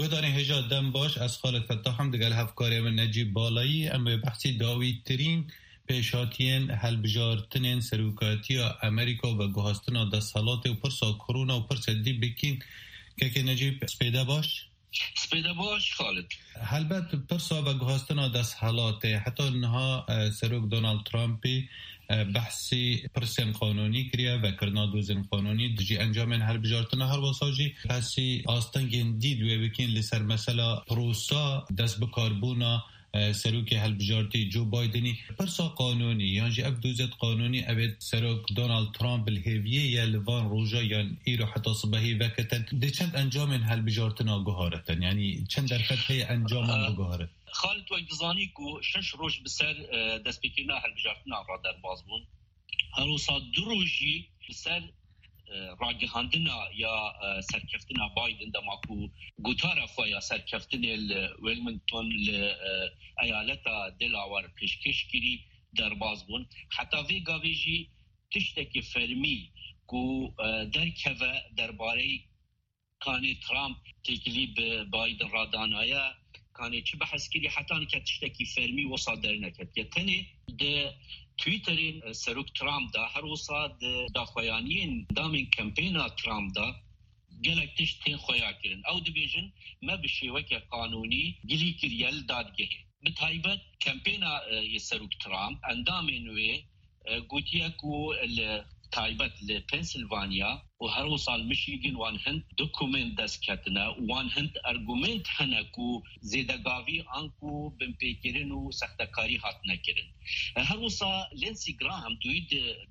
ودانی هجا دم باش از خالد فتاح هم دگل هفکاری من نجیب بالایی اما بحثی داوی ترین پیشاتین هلبجارتنین سروکاتی امریکا و گوهستنا دستالات و پرسا کرونا و پرسا دی بکین که نجیب سپیده باش خالد. البته پرسا و گوهستنا دستالات حتی انها سروک دونالد ترامپی بحثی پرسین قانونی کریه و کرنا دوزن قانونی دجی انجامن هلبجارتنا هر واساجی بحثی آستنگین دید و بکین لسر مثلا پروسا دست بکاربونا سروک هلبجارتی جو بایدنی پرسا قانونی یعنی اف دوزت قانونی اوید سروک دونالد ترامپ الهیویه یا لوان روژا یا ایرو حتی صبحی وکتن ده چند انجامن هلبجارتنا گوهارتن یعنی چند درفت هی انجامن بگوهارت خالد وقت دزانی که 6 روز بسر دست بکرنا هلبجارتنا را در باز بون هروسا 2 روزی بسر راگهاندنا یا سرکفتنا بایدن دماکو گوتارا خواه سرکفتن ویلمنتون ایالتا دلاوار پیشکش کری در باز بون حتی وی گاویجی تشتکی فرمی که در کفه درباره کانی ترامپ تکلی به بایدن را دانایا کانی چه بحث کری حتی نکه تشتکی فرمی وصا در نکد یتنی ده تویترین سروک ترامپ دا هر وصا دا خویانین دامین کمپینا ترامپ دا گلک تشتین خویا کرن او دبیجن ما بشیوک قانونی گلی کریل دادگه بتایبت کمپینا سروک ترامپ اندامین وی گوتیا کو تایبت لپنسلوانیا و هر وصال مشیگن وان هند دوکومنت دست کتنا وان هند ارگومنت هنکو زیدگاوی آنکو بمپیکرن و سختکاری هات نکرن هر وصال لینسی گراهم دوید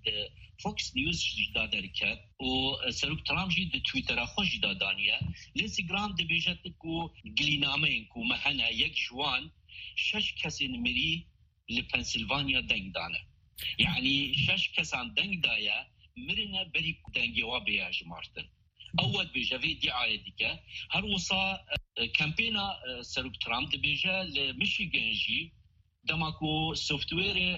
فوکس نیوز جدا درکت و سروک ترامپ جی ده تویتر خوش دادانیه لینسی گراهم ده بیجت کو گلینامه انکو مهنه یک جوان 6 کسی نمری لپنسلوانیا دنگ دانه یعنی 6 کسان دنگ دایا مرنا بری دنگی و بیاج مارتن اول بیجا وی دعایه دیگه هر وصا کمپینا سروک ترامپ ده بیجا لمیشیگن جی دماکو سوفتویر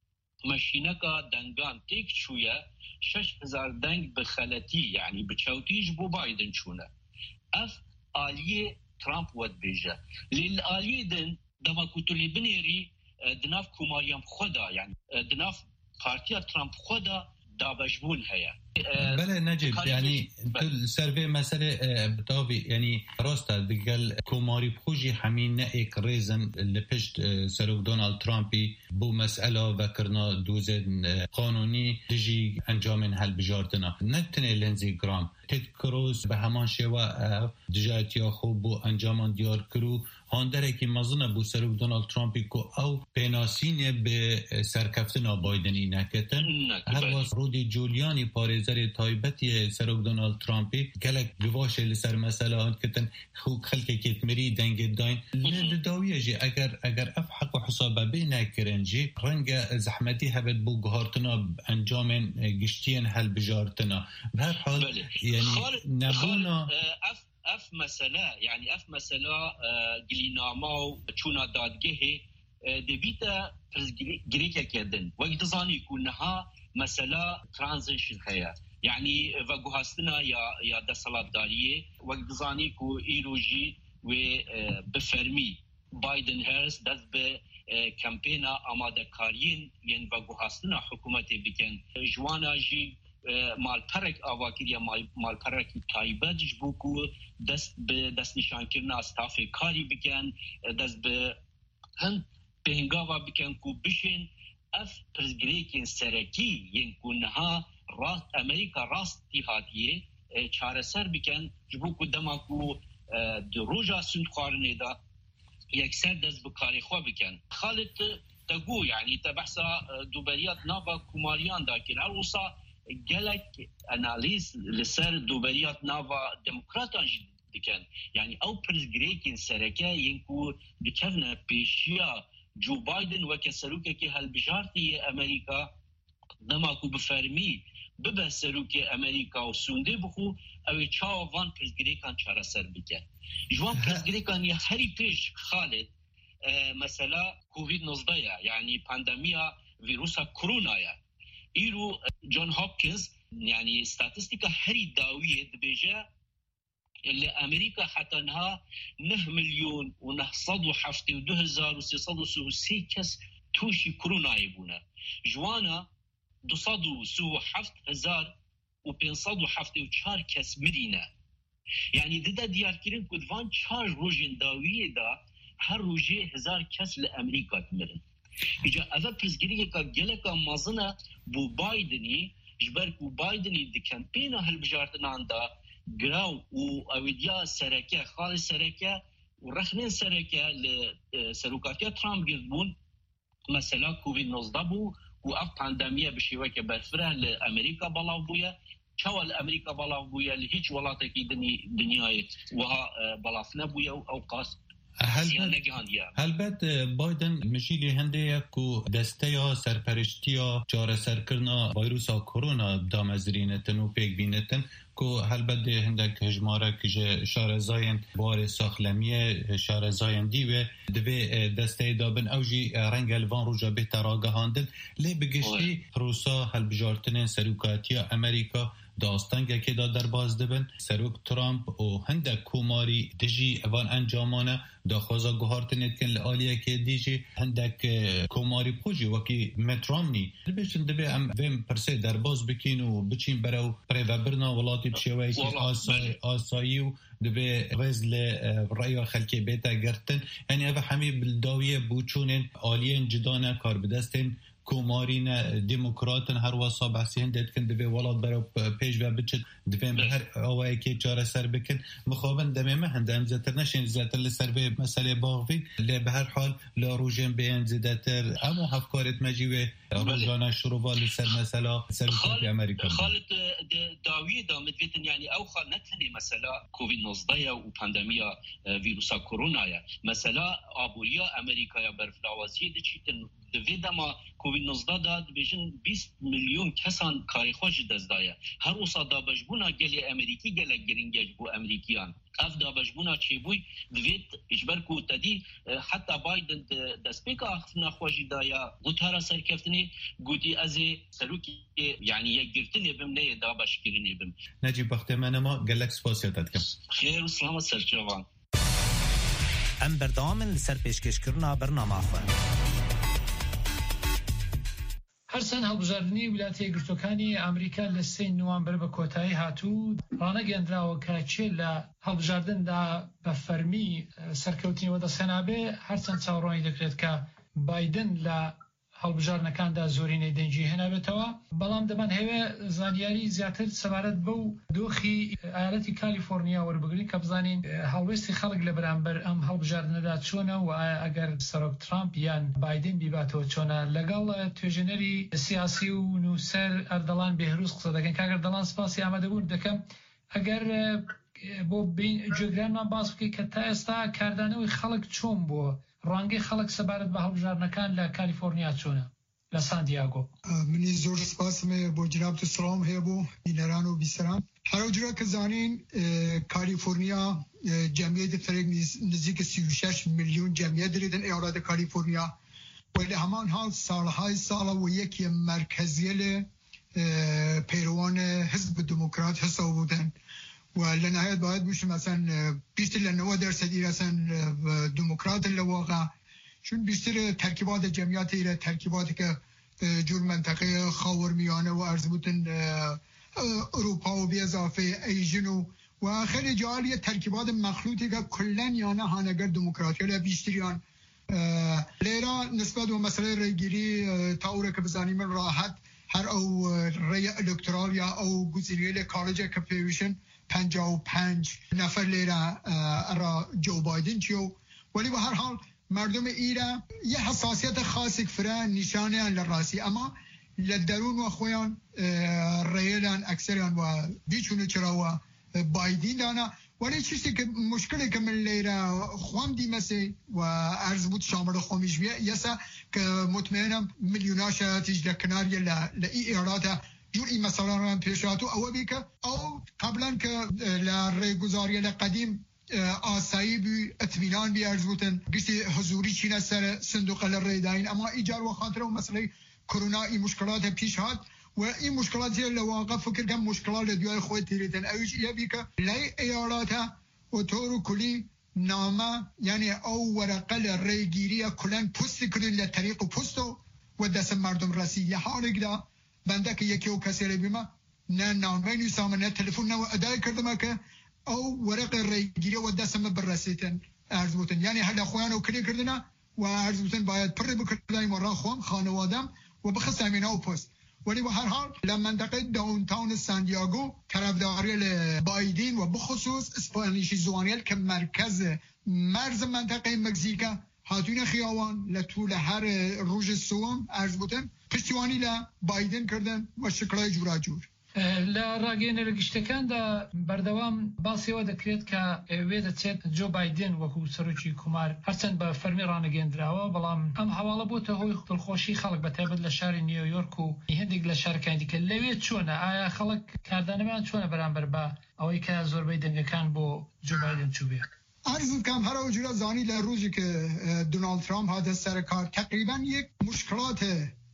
ماشینکا دنگان تیک چویا 6000 دنگ بخلتی یعنی بچوتیج بو بایدن چونه اف آلیه ترامپ ود بیجا لیل آلیه دن دماکو تولی بنیری دناف کوماریم خدا یعنی دناف پارتیا ترامپ خدا دابشبون هيا بله نجيب يعني سرفي مسألة بتاوي يعني راستا دقل كوماري بخوجي حمين نائك ريزن لبشت سروك دونالد ترامبي بو مسألة وكرنا دوزن قانوني تجي انجامن هالبجارتنا نتني لينزي جرام تيد كروز بهمان شوا دجايت ياخو بو انجامان ديار كرو هاندره که مزنه بو سروک دونالد ترامپی که او پیناسینه به سرکفتنا بایدنی نکتن هر واس رودی جولیانی پارێزەری تایبەتی سەرۆک دۆناڵد ترامپی gelek بواشه لسر مثلا آن کتن خوک خلکێکێت مری دەنگێت داین لداویە جی اگر اف حق و حسابە بێ نەکردن جی ڕەنگە زەحمەتی هەبێت بۆ گوهارتنا ئەنجامێن گشتیان هەلبژارتنا بهر حال يعني نبونا اف مسألة گلیناما و چونا دادگه دبیتا گریکه کردن و اگدزانی کنها مسألة ترانزیشن هیا يعني وجهستنا يا دسالات داريه وقدزاني كو ايروجي و بفرمي بايدن هارس دز ب كامبينا اماده كارين ين وجهستنا حكومتي بكن جوانا جي مال پرک آواکیری مال پرک تایبت جبوکو دست نشان کرنا استاف کاری بکن دست به هند بهنگاوا بکن کو بشین اف پرزگریکین سرکی ین کنها راست امریکا راست تیهاتیه چارسر بکن جبوکو دماکو دروجا سندخارنه دا یکسر دست بکاری خواه بکن خالد تقو يعني تبحثا دوبريات نافا كوماريان داكن الوصا جالك اناليز لسر دوبريات نافا ديمقراطان دكان يعني او برزغريكين سركا ينكو بكفنا بيشيا جو بايدن وكسروكا كي هالبجارتي امريكا دماكو بفرمي ببه سروكي امريكا وسونده بخو او تشاو وان برزغريكان چارا سر بكان جوان برزغريكان يحري بيش خالد مثلا کووید 19 يعني بانديميا فيروسا كورونا ايرو جون هوبكنز يعني ستاتستيكا هري داويه دبيجا اللي أمريكا حتى انها 9,972,303 كس توشي كورونا يبونا جوانا 207,574 كس مدينة يعني ددا ديار كيرن كودفان 4 روجين داوية دا هر روجي 1000 كس لأمريكا تمرن إجا أذا بزجريه كجلكا مازنا بو بايدني جبركو بايدني دي كامبينا هالبجارتنا عندا جراو وأوديا سركة خالص سركة ورخنين سركة لسروكاتيا ترامب جذبون مثلا كوفيد-19 بو وأف بانديميا بشيوكة برفره لأمريكا بلاو بويا شوال أمريكا بلاو بويا لهيج ولاتك دنياي وها بلافنا بويا أو قاس البته بایدن مشیلی هنده کو دسته سرپرشتیا چاره سرکرنا ویروس کرونا دامزرینتن و پیک بینتن کو البته هندک هجماره که شارزاین بار ساخلمیه شارزاین دیوه دوی دسته دابن اوجی رنگ الوان روجا به تراگهاندن لی بگشتی روسا هلبجارتن سروکاتیا امریکا داستانگه که در باز دبن سروک ترامپ و هندک کوماری دجی اوان انجامانه داخوزا گوهارتنید کن لآلیه که دیجی هندک کوماری پوجی وکی مترامنی دبیشن دبی ام ویم پرسه در باز بکین و بچین برو پریوبرنا ولاتی بشیوه که آسایی و دبی رزل رأي خلقی بیتا گرتن یعنی اوه همی بلداویه بوچونین آلیین جدانه کار بدستین کومارین دموکراتن هر واسا بحثی هندید کن دوی ولاد برای پیش و بچد دوی هر آوائی که چاره سر بکن مخابن دمیمه هنده هم زیادتر نشین زیادتر لسر به مسئله باغوی لی به هر حال لاروژن بیان زیادتر اما هفکارت مجیوه روزانه شروع لسر مسئله سروکات امریکا خالد داویه دامت ویتن یعنی او خال نتنی مسئله کووید-19 و پاندمیا ویروسا کرونا مسئله آبوریا امریکا برفلاوازیه ده چیتن دوی دما کووید-19 داد بیشن 20 میلیون کسان کاری خوش دزدایه هر اوسا دابجبونا گلی امریکی گلی گرینگج بو امریکیان اف دابجبونا چی بوی دوید اجبر کو تدی حتی بایدن دسپیک آخفنا خوشی دایا گوتارا سرکفتنی گوتی از سلوکی یعنی یک گرتنی بم نه دابش گرینی بم نجیب بخت من ما گلک سپاسیاتت کم خیر و سلامت سرچوان ام بردامن لسر پیشکش کرنا برنامه خواه هەرچەند هەڵبژاردننی ویلایەتە یەکگرتووەکانی ئەمریکا لە 3 نوامبەر بە کۆتایی هاتوو ڕانەگەندراوە کە چێ لە هەڵبژاردندا بە فەرمی سەرکەوتنیەوە دەستهێنابێ هەرچەند چاوەڕوانی دەکرێت کە بایدن لە هەڵبژاردنەکاندا زۆرینەی دەنگی هێنابێتەوە بەڵام دەبان هەوێ زانیاری زیاتر سەبارەت بەو دۆخی ئایالەتی کالیفۆرنیا وەربگرین کە بزانین هەڵوێستی خەڵک لە بەرامبەر ئەم هەڵبژاردنەدا چۆنە و ئەگەر سەرۆک ترامپ یان بایدن بیباتەوە چۆنە لەگەڵ توێژێنەری سیاسی و نووسەر ئەردەڵان بێهروز قسە دەکەن کاگەر دەڵان سپاسی ئامادەبوون دەکەم ئەگەر بۆ جێگرانمان باس بکەیت کە تا ئێستا کاردانەوەی خەڵک چۆن بووە ڕانگەی خەڵک سەبارەت بە هەڵبژاردنەکان لە کالیفۆرنیا چۆنە لە سانتیاگۆ منی زۆر سپاسم بۆ جنابتە سڵام هەیە بۆ بینەران و بیسەران هەرەوجرە کە زانین کالیفۆرنیا جەمیەتی فرێک نزیکە 36 میلیۆن جەمیە درێدن ئێوارەتە کالیفۆرنیا و لە هەمان حاڵ ساڵهای ساڵە و یەکی مرکزیە لێ پەیڕەوان حزب دموکرات هەسەو بودن و لنهایت باید بوشه مثلا بیشتر ل 90% اصلا دموکرات لواقع چون بیشتر ترکیبات جمعیت ایره ترکیباتی که جور منطقه خاورمیانه و عرض بودن اروپا و بی اضافه ایژن و خیلی جالیه ترکیبات مخلوطی که کلن یا نه هانگر دموکراتی ل بیشتریان لیرا نسبت و مسئله ریگیری تاوره که بزنیم راحت هر او ری الکترال یا او گزینه کالج کپیویشن 55 نفر لیره را جو بایدن چیو ولی به هر حال مردم ایران یه حساسیت خاصی فرا نشانه لراسی اما لدرون و خویان ریلان اکثریان و بیچونه چرا و بایدین دانا ولی چیزی که مشکلی که من لیره خوام دیمسه و عرض بود شامل خومیش بیه یسا که مطمئنم میلیوناش تیجده کناری لئی ایراده جور این مسئله رو هم پیشاتو او بیکه او قبلا که لرگزاری لقدیم آسایی بی اطمینان بی ارز بودن گشتی حضوری چینه سر صندوق لریداین اما ایجار و خاطر و مسئله کرونا این مشکلات پیش هات و این مشکلات لواقع فکر کنم مشکلات دوای خود تیریدن اویش یبی که لای ایالاتها و طور کلی نامه یعنی او ورقه ریگیری کلن پست کردن لطریق پستو و دست مردم رسی یه حالک دا بنده که یکی او کسی رو بیمه نه نامه نیسامه نه تلفن نه ادای کردم که او ورقه ریگیری و دست ما برسیتن ارز بودن یعنی هل خویان او کلی کردن و ارز بودن باید پر بکردن مرا خوام خانوادم و بخص همین او پست ولی به هر حال لمنطقه داونتاون سان دیاگو طرفداری بایدن و بخصوص اسپانیش زوانیل که مرکز مرز منطقه مکزیکا هاتون خیابان لطول هر روز سوم ارز بودن پشتیوانی لبایدن کردن و شکلای جورا جور لا راگەیەنە لە گشتەکاندا بەردەوام باسیەوە دەکرێت کە ئەوێ دەچێت جۆ بایدن وەکو سەرۆکی کومار هەرچەند بە فەرمی ڕانەگەیاندراوە بەڵام ئەم هەواڵە بۆتە هۆی دڵخۆشی خەڵک بەتایبەت لە شاری نیویۆرک و هەندێک لە شارەکانی دیکە لەوێ چۆنە ئایا خەڵک کاردانەوەیان چۆنە بەرامبەر بە ئەوەی کە زۆربەی دەنگەکان بۆ جو بایدن چوبێ عرض کم هر اوجورا زانی لروزی که دونالد ترامپ هاده سر کار تقریبا یک مشکلات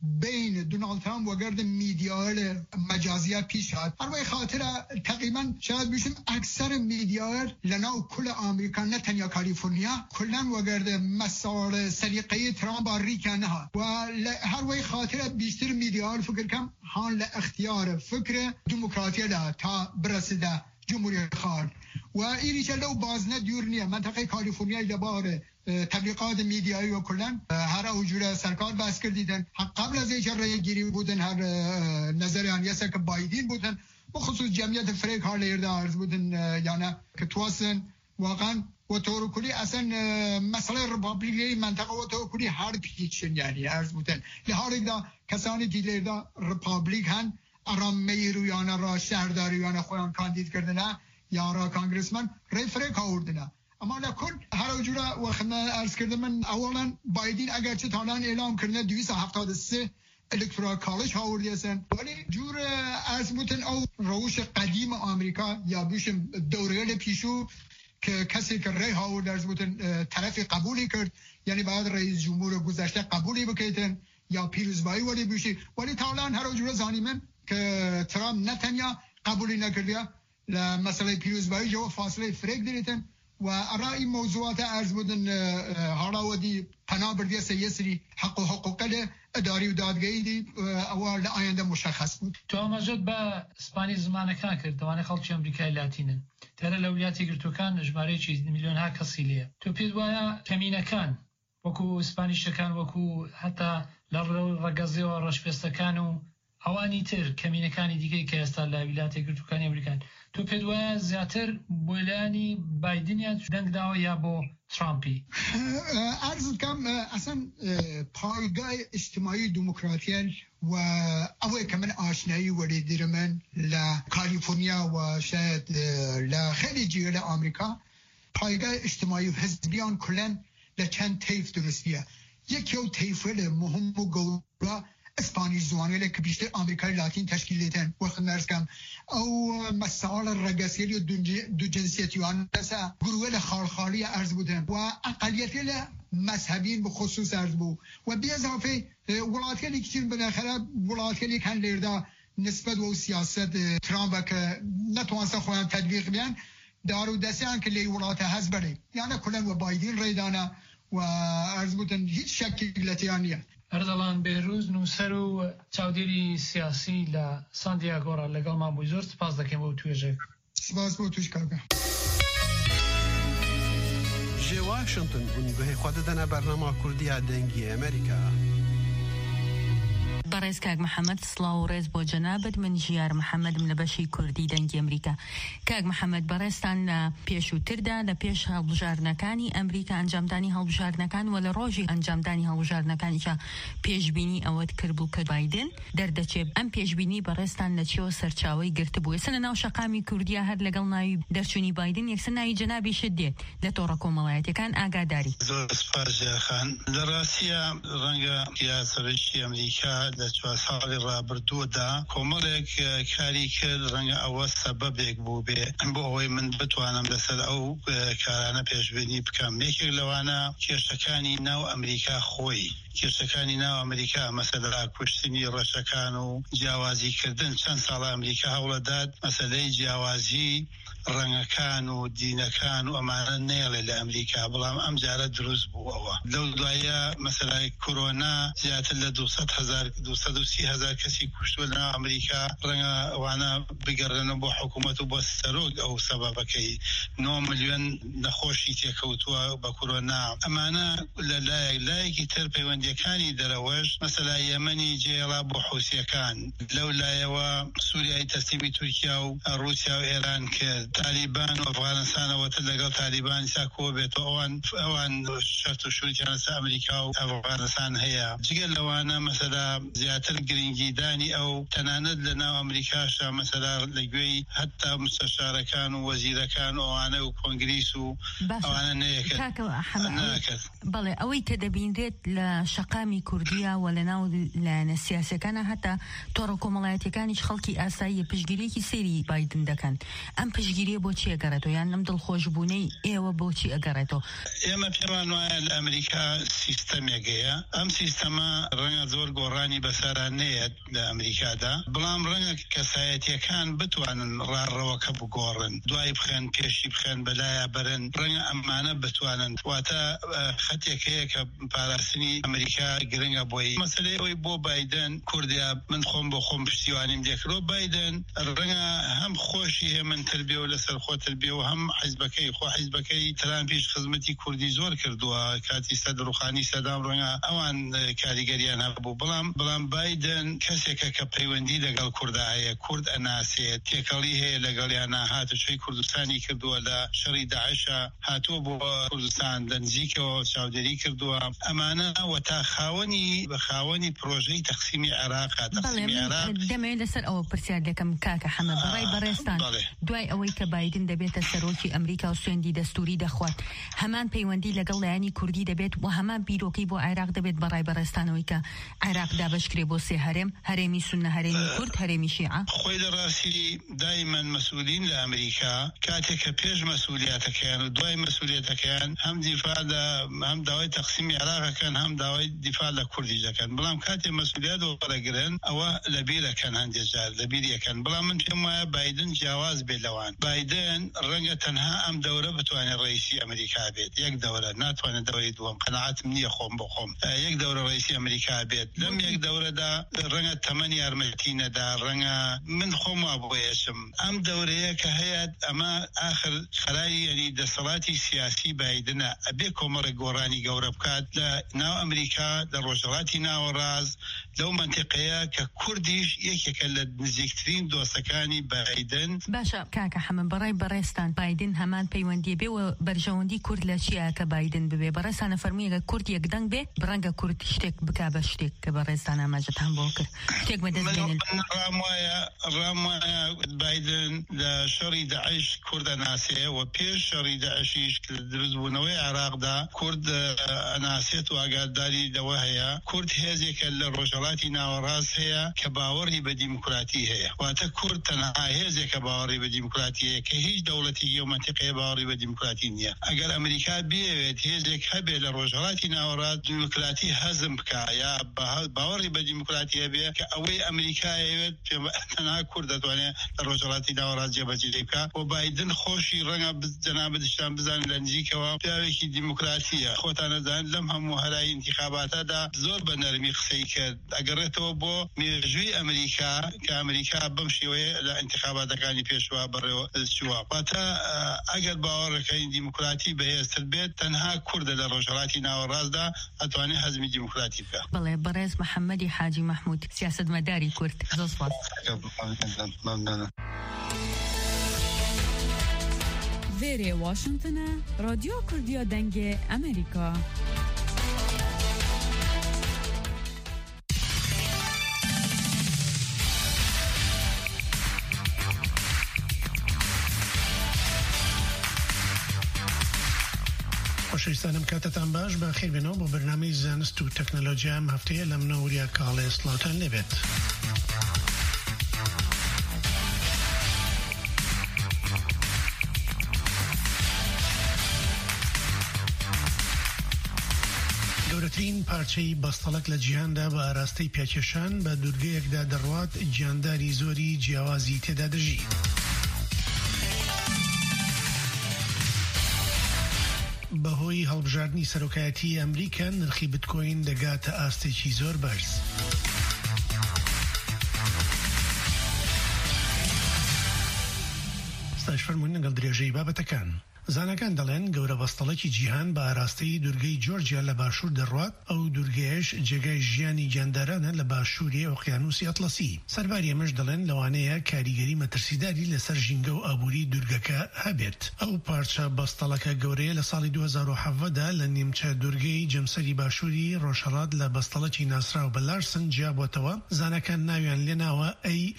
بین دونالد ترامپ و گرد میدیاهای مجازی پیش هات هر وقت خاطر تقریبا شاید بشیم اکثر میدیاهای لنا کل آمریکا نه تنیا کالیفرنیا کلن و گرد مسار سلیقه ترامپ ریکانه ها و هر وقت خاطر بیشتر میدیاهای فکر کم هان لاختیار فکر دموکراتی لا تا برسده جمهوری خال و ایریش لو بازنه دور نیه منطقه کالیفرنیا لباره تبلیغات میدیایی و کلن هر اوجور سرکار بس کردیدن قبل از اینکه رای گیری بودن هر نظریان یسا که بایدن بودن بخصوص جمعیت فریک ها لیرده عرض بودن یعنی که تواسن واقعا و طور کلی اصلا مسئله رپابلیکی منطقه و طور کلی هر پیچن یعنی عرض بودن لحاظ دا کسانی دیگر دا رپابلیک هن ارام میرویانه را شهرداریانه خویان کاندید کردنه یا را کانگرسمن رای فریک آوردنه اما لکن هر وجورا وقت ارز کرده من اولا بایدن اگرچه تالان اعلام کرده 273 الکترال کالج ها آوردی هستن ولی جور ارز بودن او روش قدیم آمریکا یا بیشم دوره پیشو که کسی که رای ها آورد ارز بودن طرف قبولی کرد یعنی باید رئیس جمهور گذشته قبولی بکیتن یا پیروزبایی ولی بیشی ولی تالان هر وجورا زانی من که ترامپ نتنیا قبولی نکردیا مسئله پیروزبایی جو فاصله فریک دیریتن و ارائه موضوعات عرض بودن حالا ودی پناه بردیه سیسری حق و حقوق اداری و دادگاهی دی اول آینده مشخص بود. تو اماجد با اسپانی زمانه کان کرد دوانه خلچی امریکای لاتینن تر لولیاتی گرتوکان جماره چیز میلیون ها کسی لیه. تو پید وایا کمینه کان وکو اسپانیش کان وکو حتی لرگازی و رشپستکان و اوانی تر کمینه کانی دیگه که است لولیاتی گرتوکانی امریکان. تو پدوه زیاتر بولانی بایدن یا دنگ داو یا با ترامپی عرض کم اصلا پایگاه اجتماعی دموکراتیل و اوه کمن آشنایی ولی دیرمن لکالیفورنیا و شاید لخیلی جیل آمریکا پایگاه اجتماعی و حزبیان کلن لچند تیف درستیه یکی او تیفه مهم و گوره اسپانیش زوانیه که بیشتر آمریکای لاتین تشکیل دیدن وقت نرز کم او مسائل رگسیلی و دو جنسیتیوان دسته گروه خالخالی ارز بودن و اقلیتی مذهبین به خصوص ارز بود و بی اضافه ولایتی که چین بالاخره ولایتی که لیرده نسبت و سیاست ترامپ که نتوانسته خواهن تطبیق بیان دارو دسته هن که لی ولایت هست بره یعنی کلن و بایدن ریدانه و ارز بودن هیچ شکی لطیانیه اردلان بهروز نوسر و چاودێری سیاسی لە ساندیاگۆڕە لەگەڵمان بووی زۆر سپاس دەکەم بۆ توێژێک سپاس بۆ توش کاکە جێ واشنگتن گوهی خوا دەدەنە بەرنامە کوردیە دەنگی ئەمریکا بەڕێز کاک محەممەد سڵاو و ڕێز بۆ جەنابەت من ژیار محەممەدم لە بەشی کوردی دەنگی ئەمریکا کاک محەممەد بەڕێستان لە پێشووتردا لە پێش هەڵبژاردنەکانی ئەمریکا ئەنجامدانی هەڵبژاردنەکان و لە ڕۆژی ئەنجامدانی هەڵبژاردنەکانیشا پێشبینی ئەوەت کردبوو کە بایدن دەردەچێت ئەم پێشبینی بەڕێستان لە چێوە سەرچاوی گرتبوو ێستا لە ناو شەقامی کوردیا هەر لەگەڵ ناوی دەرچوونی بایدن یەکسەر ناوی جەنابیشت دێت لە تۆڕە کۆمەڵایەتیەکان ئاگاداری زۆر سپاس جیاخان لە ڕاستیە ڕەنگە یاسەرشی ئەمریکا لە 4 ساڵی ڕابردووەدا کۆمەڵێک کاری کرد ڕەنگە ئەوە سەبەبێک بوو بێ بۆ ئەوەی من بتوانم لەسەر ئەو کارانە پێشبینی بکەم یەکێک لەوانە کێشەکانی ناو ئەمریکا خۆی کێشەکانی ناو ئەمریکا مەسەلە کوشتنی ڕەشەکان و جیاوازیکردن چەند ساڵ ئەمریکا هەوڵەدات مەسەلەی جیاوازی ڕەنگەکان و دینەکان و ئەمانە نێڵێ لە ئەمریکا، بەڵام ئەم جارە دروست بووەوە. لەو دوایە مەسەلای کۆرۆنا زیاتر لە 230,000 کەسی کوشتووە لە ناو ئەمریکا. ڕەنگە ئەوانە بگەڕێنە بۆ حکوومەت و بۆ سەرۆک ئەو سەبەبەکەی 9 ملیۆن نەخۆشی تێکەوتووە بە کۆرۆنا. ئەمانە لە لایەکی تر پەیوەندیەکانی دەرەوەش مەسەلای یەمەنی جێڵا بۆ حوسیەکان، لەو لایەوە سووریای تەسلیمی تورکیا و رووسیا و ئێران کرد، تالیبان و ئەفغانستانەوەتە لەگەڵ تالیبان ساکۆ بێتەوە. ئەوان شەرت و شوریان لەسەر ئەمریکا و ئەفغانستان هەیە. جگەر لەوانە مەسەلا زیاتر گرنگیدانی ئەو تەنانەت لە ناو ئەمریکاشا مەسەلا لەگوێی هەتا مستەشارەکان و وەزیرەکان و ئەوانە و کۆنگریس و ئەوانە نەکرد. بەڵێ ئەوەی کە دەبینرێت لە شەقامی کوردیە و لە ناو لایەنە سیاسەکانە هەتا تۆڕە کۆمەڵایەتیەکانیش خەڵکی ئاسایی پشتگیریەکی سەیری بایدن دەکەن. ئەم پشتگیریە بۆچی ئەگەڕێتەوە یان ئەم دڵخۆشبوونەی ئێوە بۆچی ئەگەڕێتەوە؟ ئێمە پێمان وایە لە ئەمریکا سیستەمێکەیە، ئەم سیستەمە ڕەنگە زۆر گۆڕانی بەسەرانەیەت لە ئەمریکادا، بەڵام ڕەنگە کەسایەتیەکان بتوانن ڕاڕەوەکە بگۆڕن، دوای بخێن پێشی بخێن بەلایە بەرن، ڕەنگە ئەمانە بتوانن. واتە خەتێک هەیە کە پاراستنی ئەمریکا گرنگە بۆی. مەسەلەی ئەوەی بۆ بایدن کوردیا من خۆم بۆ خۆم پشتیوانیم دێکرۆ بایدن ڕەنگە هەم خۆشی هەیە من تربێ و لەسەر خۆتر بێ و هەم حیزبەکەی خۆ حیزبەکەی ترامپیش خزمەتی کوردی زۆر کردووە کاتی سەدرڕوخانی سەدام، ڕەنگە ئەوان کاریگەریان هەبوو. بەڵام بایدن کەسێکە کە پەیوەندی لەگەڵ کووردا هەیە، کورد ئەناسێت، تێکەڵی هەیە لەگەڵیانە، هاتوچۆی کوردستانی کردووە لە شەڕی داعشە، هاتووە بۆ کوردستان دەنزیکەوە چاودێری کردووە. ئەمانە وەتا خاوەنی پرۆژەی تەقسیمی عێراقا. دەمەوێت لەسەر ئەوە پرسیار دەکەم کاکە حەمە بەڕای بەڕێستان، دوای ئەوەی کە بایدن دەبێتە سەرۆکی ئەمریکا و سوێندی دەستوری دەخوات، هەمان پەیوەندی لەگەڵ لایەنی کوردی دەبێت و هەمان بیرۆکەی بۆ عێراق دەبێت بەڕای بەڕێستانەوەی کە عێراق دابەشکرێ بۆ سێ هەرێم، هەرێمی سونە، هەرێمی کورد، هەرێمی شیعە. خۆی لەڕاستی دایمەن مەسئولین لە ئەمریکا کاتێک کە پێش مەسئولیەتەکەیان و دوای مەسئولیەتەکەیان هەم دیفاع هەم داوای تەقسیمی عێراقەکەن، هەم داوای دیفاع لە کوردی دەکەن. بەڵام کاتێ مەسئولیەت وەرەگرن ئەوە لەبیرەکەن، هەندێک جار لەبیریەکەن. بەڵام من پێم وایە بایدن جیاواز بێت لەوان. بایدن ڕەنگە تەنها ئەم دەورە بتوانێت ڕئیسی ئەمریکا بێت، یەک دەورە، ناتوانێت دەوری دووەم. قەناعەتم نییە خۆم بۆ خۆم یەک دەورە ڕئیسی ئەمریکا بێت. لەم یەک دەورەدا ڕەنگە تەمەنی یارمەتی نەدا، ڕەنگە من خۆم وا بۆیەشم ئەم دەورەیە کە هەیە ئەمە ئاخر خەرایی یعنی دەسەڵاتی سیاسی بایدنە ئەبێ کۆمەڵێک گۆڕانی گەورە بکات لە ناو ئەمریکا، لە ڕۆژهەڵاتی ناوەڕاز، لەو منتیقەیە کە کوردیش یەکێکە لە نزیکترین دۆستەکانی بایدن. باشە کاکە حەمە بەڕای بەڕێستان، بایدن هەمان پەیوەندی بێ و بەرژەوەندی کورد لە چیە کە بایدن ببێ؟ بەڕێستانە فەرموویەکە کورد یەکدەنگ بێ، بڕەنگە کورد شتێک بکا بە شتێک کە بەڕێستان ئاماژەت هەم بۆ کرد شتێک بەدەست بێنن. ڕام وایە بایدن لە شەڕی داعش کوردە ناسێ و پێش شەڕی داعشیش کە دروستبوونەوەی عێراقدا کورد ئەناسێت و ئاگاداری لەوە هەیە. کورد هێزێکە لە ڕۆژهەڵاتی ناوەڕاست هەیە کە باوەڕی بە دیموکراتی هەیە. واتە کورد تەنها هێزێکە باوەڕی بە دیموکراتی هەیە کە هیچ دەوڵەتی و منتیقەیە باوەڕی بە دیموکراتی نییە. ئەگەر ئەمریکا بێوێت هێزێک هەبێ لە ڕۆژهەڵاتی ناوەڕاست دیموکراتی هەزم بکە یا باوەڕی بە دیموکراتی هەبێ کە ئەوەی ئەمریکایەوێت تەنها کورد دەتوانێت لە ڕۆژهەڵاتی ناوەڕاست جێبەجێ بکە. و بایدن خۆشی ڕەنگە جەنابە دشتان بزانن لە نزیکەوە پیاوێکی دیموکراتیە. خۆتان دەزانن لەم هەموو هەرای انتخاباتادا زۆر بە نەرمی قسەی کرد. ئەگەڕێتەوە بۆ مێژووی ئەمریکا کە ئەمریکا بەم شێوەیە لە انتخاباتەکانی پێشوا بەڕێوە چووە. واتە ئەگەر باوەڕەکەی دیموکراتی بەهێزتر بێت تەنها کوردە لە ڕۆژهەڵاتی ناوەڕاستدا ئەتوانێت هەزمی دیموکراتی بکات. بەڵێ بەڕێز محەممەدی حاجی مەحموود سیاسەتمەداری کورد، زۆر سپاس. Vêrê Washington'a Radyo Kurdiya Dengê Amerika. خۆشەویستانم کاتتان باش بە خێر بێنەوە بۆ بەرنامەی زانست و تەکنۆلۆژیا ئەم هەفتەیە لە منەوەریا کاڵێ سڵاوتان لێبێت. گەورەترین پارچەی بەستەڵک لە جیهاندا بە ئاراستەی پیاکێشان بە دوورگەیەکدا دەڕوات گیانداری زۆری جیاوازی تێدا دەژی. بەهۆی هەڵبژاردننی سەرۆکایەتی ئەمریکا نرخی بیتکۆین دەگاتە ئاستێکی زۆر بەرز. ستایش فەرمووین لەگەڵ درێژەی بابەتەکان. زانەکان دەڵێن گەورە بەستەڵێکی جیهان بە ئاراستەی دوورگەی جۆرجیا لە باشوور دەڕوات. ئەو دوورگەیەش جێگای ژیانی گیاندارانە لە باشووری ئۆقیانوسی ئەتڵەسی. سەرباری ئەمەش دەڵێن لەوانەیە کاریگەری مەترسیداری لەسەر ژینگە و ئابووری دوورگەکە هەبێت. ئەو پارچە بەستەڵەکە گەورەیە لە ساڵی 2017دا لە نیمچە دوورگەی جەمسەری باشووری ڕۆژهەڵات لە بەستەڵەکی ناسراو بە لارسن جیابووەتەوە. زانەکان ناویان لێناوە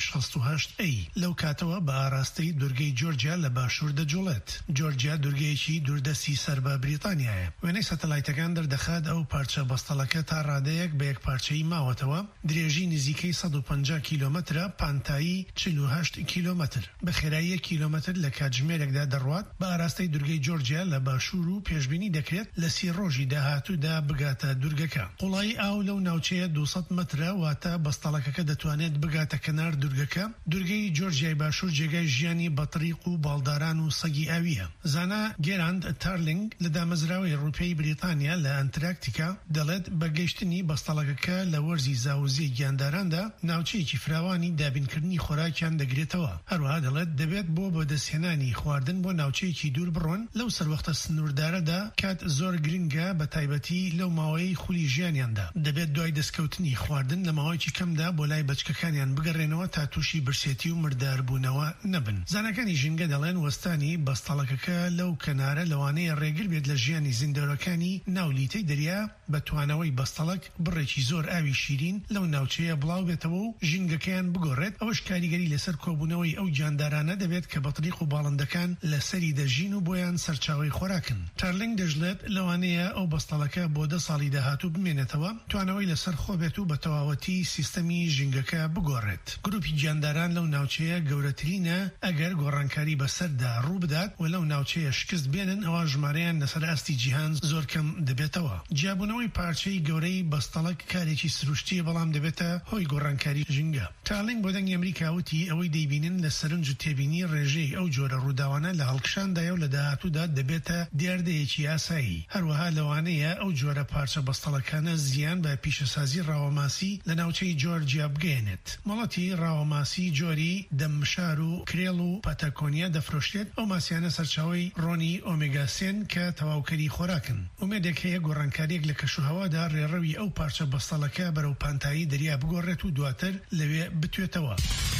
A68A. لەو کاتەوە بە ئاراستەی دوورگەی جۆرجیا لە باشوور دەجوڵێت. جۆرجیا دوورگەیەکی دووردەستی سەر بە بریتانیایە. وێنەی سەتەلایتەکان دەردەخات ئەو پارچە بەستەڵەکە تا ڕادەیەک بە یەک پارچەی ماوەتەوە. درێژی نزیکەی 150 کیلۆمەترە، پانتایی 48 کیلۆمەتر. بە خێرایی 1 کیلۆمەتر لە کاتژمێرێکدا دەڕوات. بە ئاراستەی دوورگەی جۆرجیا لە باشوور و پێشبینی دەکرێت لە 30 ڕۆژی داهاتوودا بگاتە دوورگەکە. قوڵایی ئاو لەو ناوچەیە 200 مەترە، واتە بەستەڵەکەکە دەتوانێت بگاتە کەنار دوورگەکە. دوورگەی جۆرجیای باشوور جێگای ژیانی بەطریق و باڵداران و سەگی ئاویە. زانا گێراند تارلینگ لە دامەزراوەی ڕووپەی بریتانیا لە ئەنتراکتیکا دەڵێت بەگەیشتنی بەستەڵەکەکە لە وەرزی زاوزی گیانداراندا ناوچەیەکی فراوانی دابینکردنی خۆراکیان دەگرێتەوە. هەروەها دەڵێت دەبێت بۆ بەدەستهێنانی خواردن بۆ ناوچەیەکی دوور بڕۆن لەو سەروەختە سنووردارەدا کات زۆر گرنگە، بە تایبەتی لەو ماوەی خولی ژیانیاندا. دەبێت دوای دەستکەوتنی خواردن لە ماوەیەکی کەمدا بۆ لای بەچکەکانیان بگەڕێنەوە تا تووشی برسێتی و مرداربوونەوە نەبن. زانەکانی ژینگە دەڵێن وەستانی بەستەڵەکەکە لەو کەنارە لەوانەیە ڕێگر بێت لە ژیانی زیندەوەرەکانی ناولیتەی دەریا بە توانەوەی بەستەڵک بڕێکی زۆر ئاوی شیرین لەو ناوچەیە بڵاو بێتەوە و ژینگەکەیان بگۆڕێت. ئەوەش کاریگەری لەسەر کۆبوونەوەی ئەو گیاندارانە دەبێت کە بەطریق و باڵندەکان لەسەری دەژین و بۆیان سەرچاوی خۆراکن. تارلینگ دەژڵێت لەوانەیە ئەو بەستەڵەکە بۆ 10 ساڵی داهاتوو بمێنێتەوە، توانەوەی لەسەر خۆ بێت و بە تەواوەتی سیستەمی ژینگەکە بگۆڕێت. گروپی گیانداران لەو ناوچەیە گەورەترینە ئەگەر گۆڕانکاری بەسەردا ڕوو بدات و لەو ناوچەیە شکست بێنن، ئەوە ژمارەیان لەسەر ئاستی جیهان زۆر کەم دەبێتەوە. جیابوونەوەی پارچەی گەورەی بەستەڵک کارێکی سروشتیە، بەڵام دەبێتە هۆی گۆڕانکاری ژینگە. تارلینگ بۆ دەنگی ئەمریکا وتی ئەوەی دەیبینن لە سەرنج و تێبینی ڕێژەی ئەو جۆرە ڕووداوانە لە هەڵکشاندایە و لە داهاتوودا دەبێتە دیاردەیەکی ئاسایی. هەروەها لەوانەیە ئەو جۆرە پارچە بەستەڵەکانە زیان بە پیشەسازی ڕاوەماسی لە ناوچەی جۆرجیا بگەێنێت. مەڵەتی ڕاوەماسی جۆری دەمشار و کرێڵ و پاتاکۆنیا دەفرۆشتێت. ئەو ماسیانە سەرچاوی ڕۆنی ئۆمێگا 3 کە تەواوکەری خۆراکن. ئومێدێک هەیە گۆڕانکاریەک لە کەشوهەوادا ڕێڕەوی ئەو پارچە بەستەڵەکە بەرەو پانتایی دەریا بگۆڕێت و دواتر لەوێ بتوێتەوە.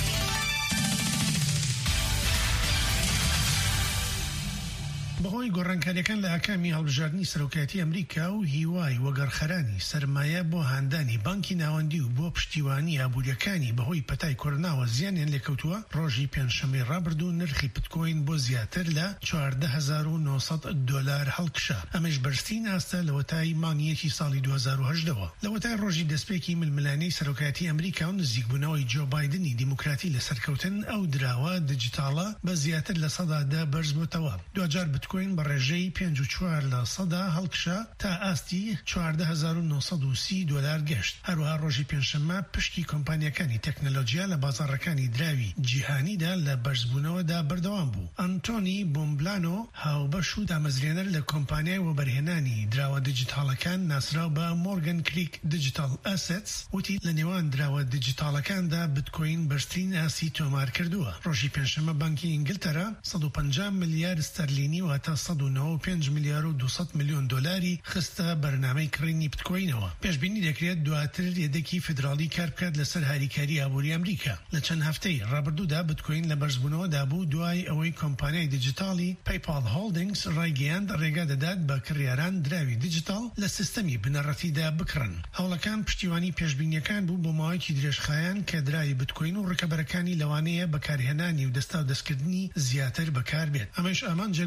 بەهۆی گۆڕانکاریەکان لە ئاکامی هەڵبژاردننی سەرۆکایەتی ئەمریکا و هیوای وەگەڕخەرانی سەرمایە بۆ هاندانی بانکی ناوەندی و بۆ پشتیوانی ئابوووریەکانی بەهۆی پەتای کۆرۆناوە زیانیان لێکەوتووە، ڕۆژی پێنجشەمەی ڕابردوو نرخی بیتکۆین بۆ زیاتر لە $14,900 هەڵکشا. ئەمەش بەرزترین ئاستە لە وەتای مانگیەکی ساڵی 2018ەوە. لە وەتای ڕۆژی دەستپێکی ململانەی سەرۆکایەتی ئەمریکا و نزیکبوونەوەی جۆ بایدنی دیموکراتی لە سەرکەوتن ئەو دراوە دیجیتاڵە بە زیاتر لە 100% بەرز بووتەوە. دوجار بیتکۆین بە ڕێژەی 5.4% هەڵکشا تا ئاستی $14,930 گەشت. هەروەها ڕۆژی پێنجشەممە پشتی کۆمپانیەکانی تەکنەلۆجیا لە بازاڕەکانی دراوی جیهانیدا لە بەرزبوونەوەدا بەردەوام بوو. ئەنتۆنی بۆمبلانۆ هاوبەش و دامەزرێنەر لە کۆمپانیای وەبەرهێنانی دراوە دیجیتاڵەکان ناسراو بە مۆرگان کریک دیجیتال ئەسێتس وتی لە نێوان دراوە دیجیتاڵەکاندا بیتکۆین بەرزترین ئاسی تۆمار کردووە. ڕۆژی پێنجشەممە بانکی ئینگلتەرا 150 ملیار ستەرلینی واتە 195 ملیار و 200 میلیۆن دلاری خستە بەرنامەی کڕینی بیتکۆینەوە. پێشبینی دەکرێت دواتر یەدەکی فیدراڵی کار بکات لەسەر هاریکاری ئابووری ئەمریکا. لە چەند هەفتەی ڕابردوودا بیتکۆین لە بەرزبوونەوەدا بوو دوای ئەوەی کۆمپانیای دیجیتاڵی پیپال هۆڵدینگز ڕایگەیاند ڕێگا دەدات بە کڕیاران دراوی دیجیتاڵ لە سیستەمی بنەڕەتیدا بکڕن. هەوڵەکان پشتیوانی پێشبینیەکان بوو بۆ ماوەیەکی درێژخایەن کە درای بیتکۆین و ڕکەبەرەکانی لەوانەیە بەکارهێنانی و دەستا و دەستکردنی زیاتر بەکار بێت. ئەمەش ئامانجێک بوو پێشتر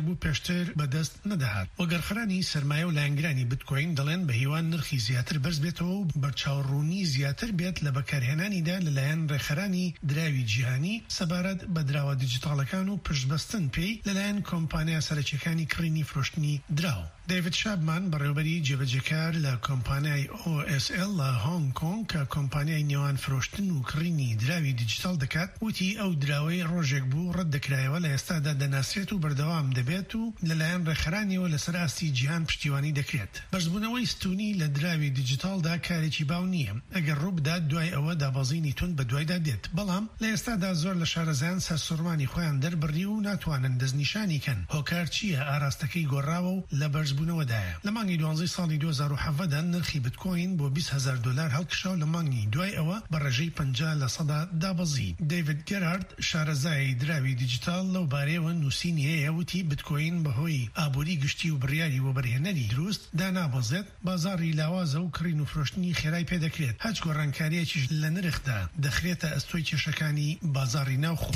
پێشتر بەدەست نەدەهات. وەگەرخرانی سەرمایە و لایەنگرانی بیتکۆین دەڵێن بە هیوان نرخی زیاتر بەرز بێتەوە و بەرچاوڕوونی زیاتر بێت لە بەکارهێنانیدا لەلایەن ڕێکخەرانی دراوی جیهانی سەبارەت بە دراوە دیجیتاڵەکان و پشتبەستن پێی لەلایەن کۆمپانیا سەرەکیەکانی کڕینی فرۆشتنی دراو. دیوید شابمان بەڕێوەبەری جێبەجێکار لە کۆمپانیای OSL لە هۆنگ کۆنگ کە کۆمپانیای نێوان فرۆشتن و کڕینی دراوی دیجیتال دەکات وتی ئەو دراوەی ڕۆژێک بوو ڕەت دەکرایەوە لە ئێستادا دەناسرێت و بەردەوام دەبێت و لەلایەن ڕێکخەرانیەوە لەسەر ئاستی جیهان پشتیوانی دەکرێت. بەرزبوونەوەی ستونی لە دراوی دیجیتالدا کارێکی باو نییە ئەگەر ڕوو بدات دوای ئەوە دابەزینی تون بە دوایدا دێت. بەڵام لە ئێستادا زۆر لە شارەزایان سەرسوڕمانی خۆیان دەربڕی و ناتوانن دەستنیشانی کەن هۆکار چییە ئاراستەکەی گۆڕاوە و لە بەرزبوونەوەدایە. لە مانگی 12 ساڵی 2017دا نرخی بیتکۆین بۆ $20,000 هەڵکشاو لە مانگی دوای ئەوە بە ڕێژەی 50% دابەزی. دیوید گەرارد شارەزای دراوی دیجیتال لەو بارەیەوە نووسینی هەیە وتی بیتکۆین بەهۆی ئابووری گشتی و بڕیاری وەبەرهێنەری دروست دانابەزێت بازاڕی لاوازە و کڕین و فرۆشتنی خێرای پێدەکرێت. هەچ گۆڕانکاریەکیش لە نرخدا دەخرێتە ئەستۆی کێشەکانی بازاڕی ناوخۆ.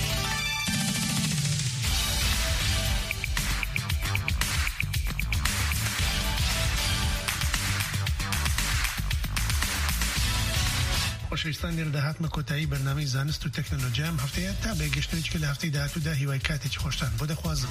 خۆشەویستان لێرەدا هاتمە کۆتایی بەرنامەی زانست و تەکنۆلۆژیام هەفتەیە تا بێگەشتێککە لە هەفتەی داهاتوودا هیوای کاتێکی خۆشتان بۆ دەخوازم.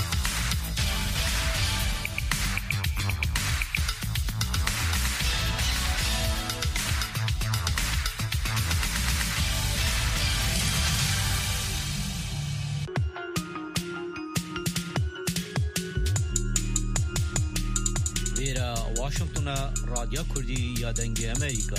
لێرە واشنگتنە رادیۆ کوردی یادەنگی ئەمریکا.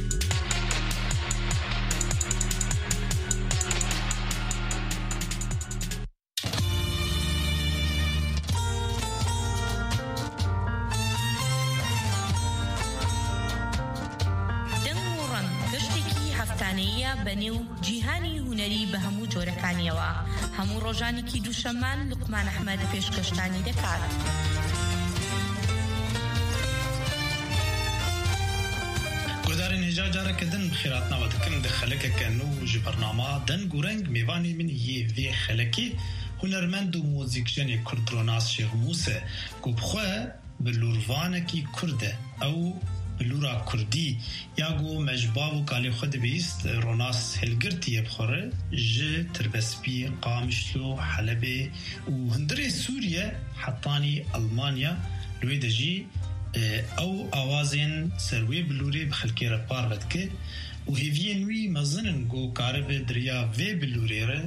بەنێو جیهانی هونەری بە هەموو جۆرەکانیەوە هەموو ڕۆژانێکی دووشەممان لوقمان ئەحمەد پێشکەشتانی دەکات. گۆدارین هێژا جارەکە دن خێراتناوە دەکەم دە خەلەکەکەن و ji بەرنامە دەنگ و رەنگ میوانی من یê vê xelekê hunermend û mûzîkjenê Kurd Ronas Şêxmûse ku bixwe bi lûrvanekî Kurd e ew lûra Kurdî ya got mejbav û kalê xwe dibîst Ronas hilgirtiye bixwere ji Tirbespî, Qamişlo, Helebê û hundirê Sûriye hetanî Almanya li wê de jî ew awazên ser wê bilûrê bi xelkê re par vedike û hêviyên wî mezinin got karibe diriya vê bilûrê re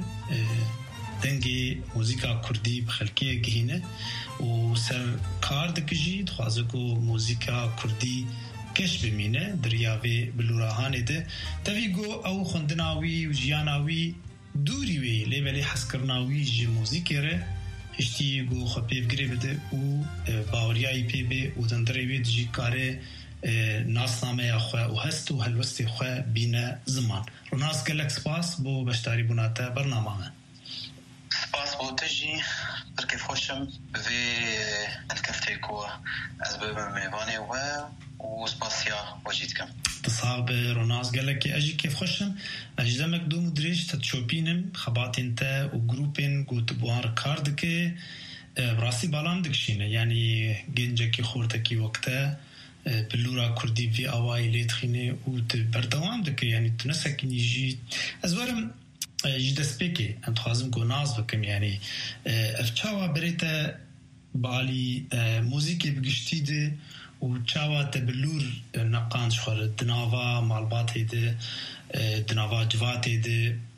dengê mûzîka Kurdî bi xelkê gihîne û ser kar dikijî dixwaze ku mûzîka Kurdî keş bimîne diriya vê bilûrahanê de tevî got ew xwendina wî û jiyana wî dûrî wê lêvelê hezkirina wî ji mûzîkê re hiştî got xwe pêvgirê bide û baweriyayî pê bê û dindirê wê dijî kare nasnameya xwe û hest û helwestê xwe bîne ziman. Ronas gelek spas bo beşdarî bûna te bernama me. Spas bo te jî pir kêfxweşim bi vê helkeftê ku ez bibim mêvanê we û spasiya we jî dikim. Sağ be Ronas gelekê ez jî kêfxweşim ez ji demek dom û dirêj te dişopînim xebatên te û grûpên ku tu bi wan re kar dike rastî balam dikişîne yanî gencekî xortekî wek te bi lûra Kurdî vê awayî lê dixîne û tu berdewam dike yanî tu nesekinî jî ez werim ji destpêkê em dixwazim ku naz bikim yanî ev çawa berê te bi alî mûzîkê bi giştî de û çawa te bi lûr neqanc xware di nava malbatê de di nava civatê de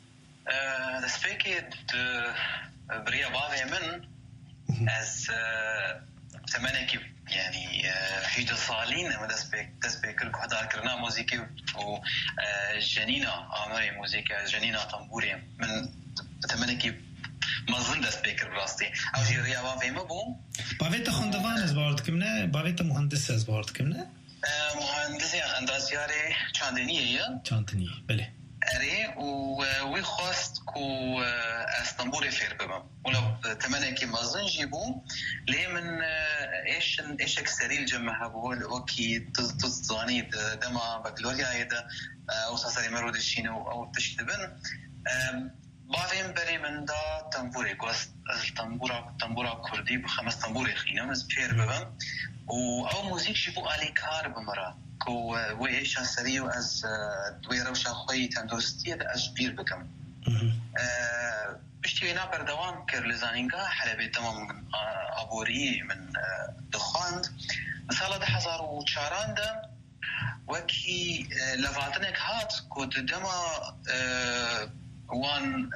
destpêkê di biriya bavê min ez temenekî yani 18 salîn em destpê kir guhdarkirina mûzîkê û jenîna amerê mûzîka jenîna tembûrê min temenekî mezin destpê kir bi rastî ew jî riya bavê me bû. Bavê te xwendevan ez bawer dikim ne bavê te muhendis ez bawer dikim ne muhendisê endaziyarê çandiniyê ye çandiniyê belê erê û wî xwast ku ez tembûrê fêr bibim wilo temenekî mezin jî bû lê min êşek serî li cem me hebû wekî tu zanî dema bakaloriyayê de wisa serê me ro dişîne û ew tişt dibin باویم بری من دا تنبوری گوست از تنبورا کردی بخمس تنبوری خینم از پیر ببم و او موزیک شی بو آلی کار بمرا که و ایشا سری و از دوی روشا خوی تندرستی از بیر بکم بشتی اینا بردوام کر لزانینگا حلبی تمام من عبوری من دخاند مثلا 2004 ده وكي لفاتنك هات كنت دما وان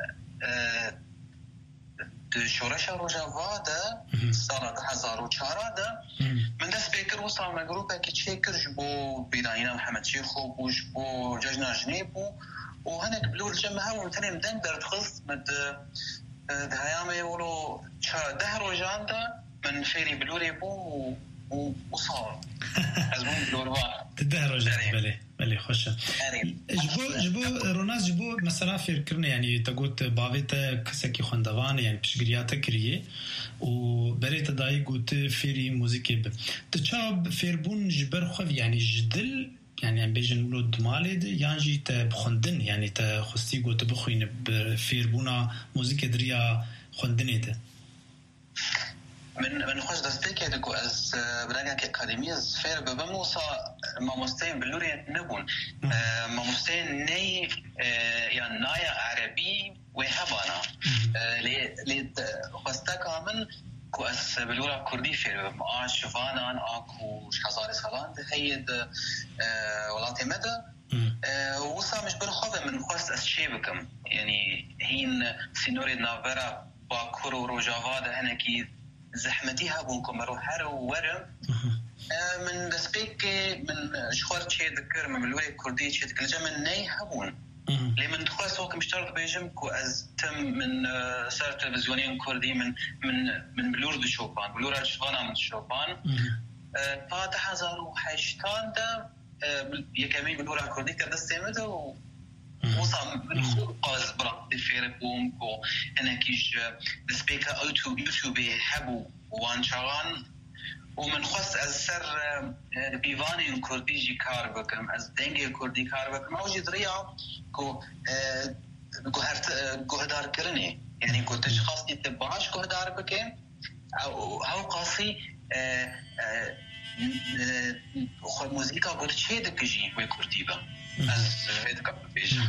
شورش روجا ده سنة 2004 ده من دست بيكر وصل مجروبة كتشيكر جبو بيداينا محمد شيخو وجبو جاجنا جنيبو وهناك بلور جمعها ومتنين مدن بردخص مد دهيامي يقولوا ده روجان ده من فيري بلوري بو وصار ازمون بلوروا تدهرج بله خوشة جبو روناز جبو مثلا فكرنا يعني تقولت باويتا كسكي خندوان يعني بشجرياتا كريه وبريت داي قلت فيري موسيقى تشاب فيربون جبر خف يعني جدل يعني عم بيجن ولود مالد يعني تبخندن يعني تخستي قلت بخوين بفيربونا موسيقى دريا خندنيته من خوش دستيك يدكو از برانيا كأكاديمية فير ببموصا ماموستين بلوري نبون ماموستين ني يعني نايا عربي وهبانا لي خستاكا من كو از بلورا كردي فير بمعاش شفانا اكو شحزاري سالان هيد ولاتي مدى وصا مش برخوضة من خوست از شيبكم يعني هين سينوري نافرا باكورو روجافادا هناكي زحمتيها بونكم اروح هر ورم من دسبيك من شخور شيء ذكر من الولاية الكردية شيء ذكر من ناي هبون لي من دخل سوق مشترك بيجمكو از تم من سر تلفزيونين كردي من بلور دو شوبان بلور شوبان من شوبان فاتح هزارو حيشتان ده يكمل بلور الكردي كده استمده وصل من خاص برا فيربوم كو أنا كيش دسبيكا يوتيوب يحبوا وانشاران ومن خاص السر بيفاني كردي جي كاربكم از دنجي كردي كاربكم موجود ريا كو جهدار كرني يعني كنت خاص يتبعش جهدار بكم أو قاسي خو موسيقى قلت شيء دكجي ويكرديبا از هيدا كابل بيجا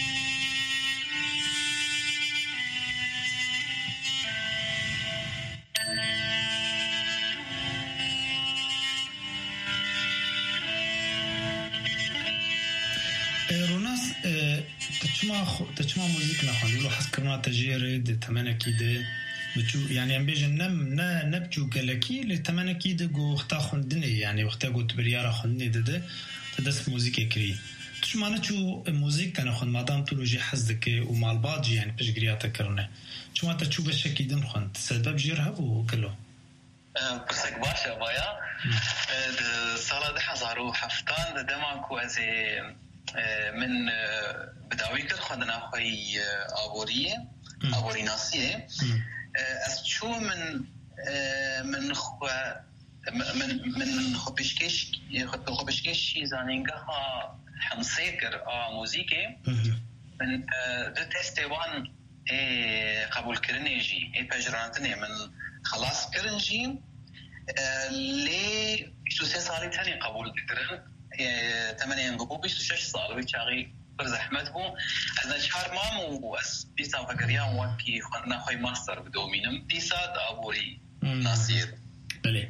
روناس تشما موزيك نخوان ولو حس كرنا تجيرد تمنكي ده بتشو يعني ام بيجن نبجو قالكي لتمنكي ده جو اختا خوندني يعني وقتا قلت بريارا خوندني ده تدس موزيكي كري تشمانه شو موزيك كان خون مادام تولوجي حزدك ومع الباجي يعني باش قرياتا كرنا شو انت تشوف الشكل دن خون سبب جيرها وكله بسك باشا بايا صار حزارو حفتان دماكو ازي من بداوي كل خدنا خوي ابوري ناسيه از شو من خبشكش زانينغا حمسيكر موسيقى من دو تستوان قبول كرنيجي بجرانتني من خلاص كرنجي لي شو سالي تاني قبول كرن 8 قبوبي شو 6 صار ويشاغي برز احمد بو از شهر مامو اس بيسا فقريان وكي خدنا خوي ماستر بدومينم بيسا ابوري ناصير بله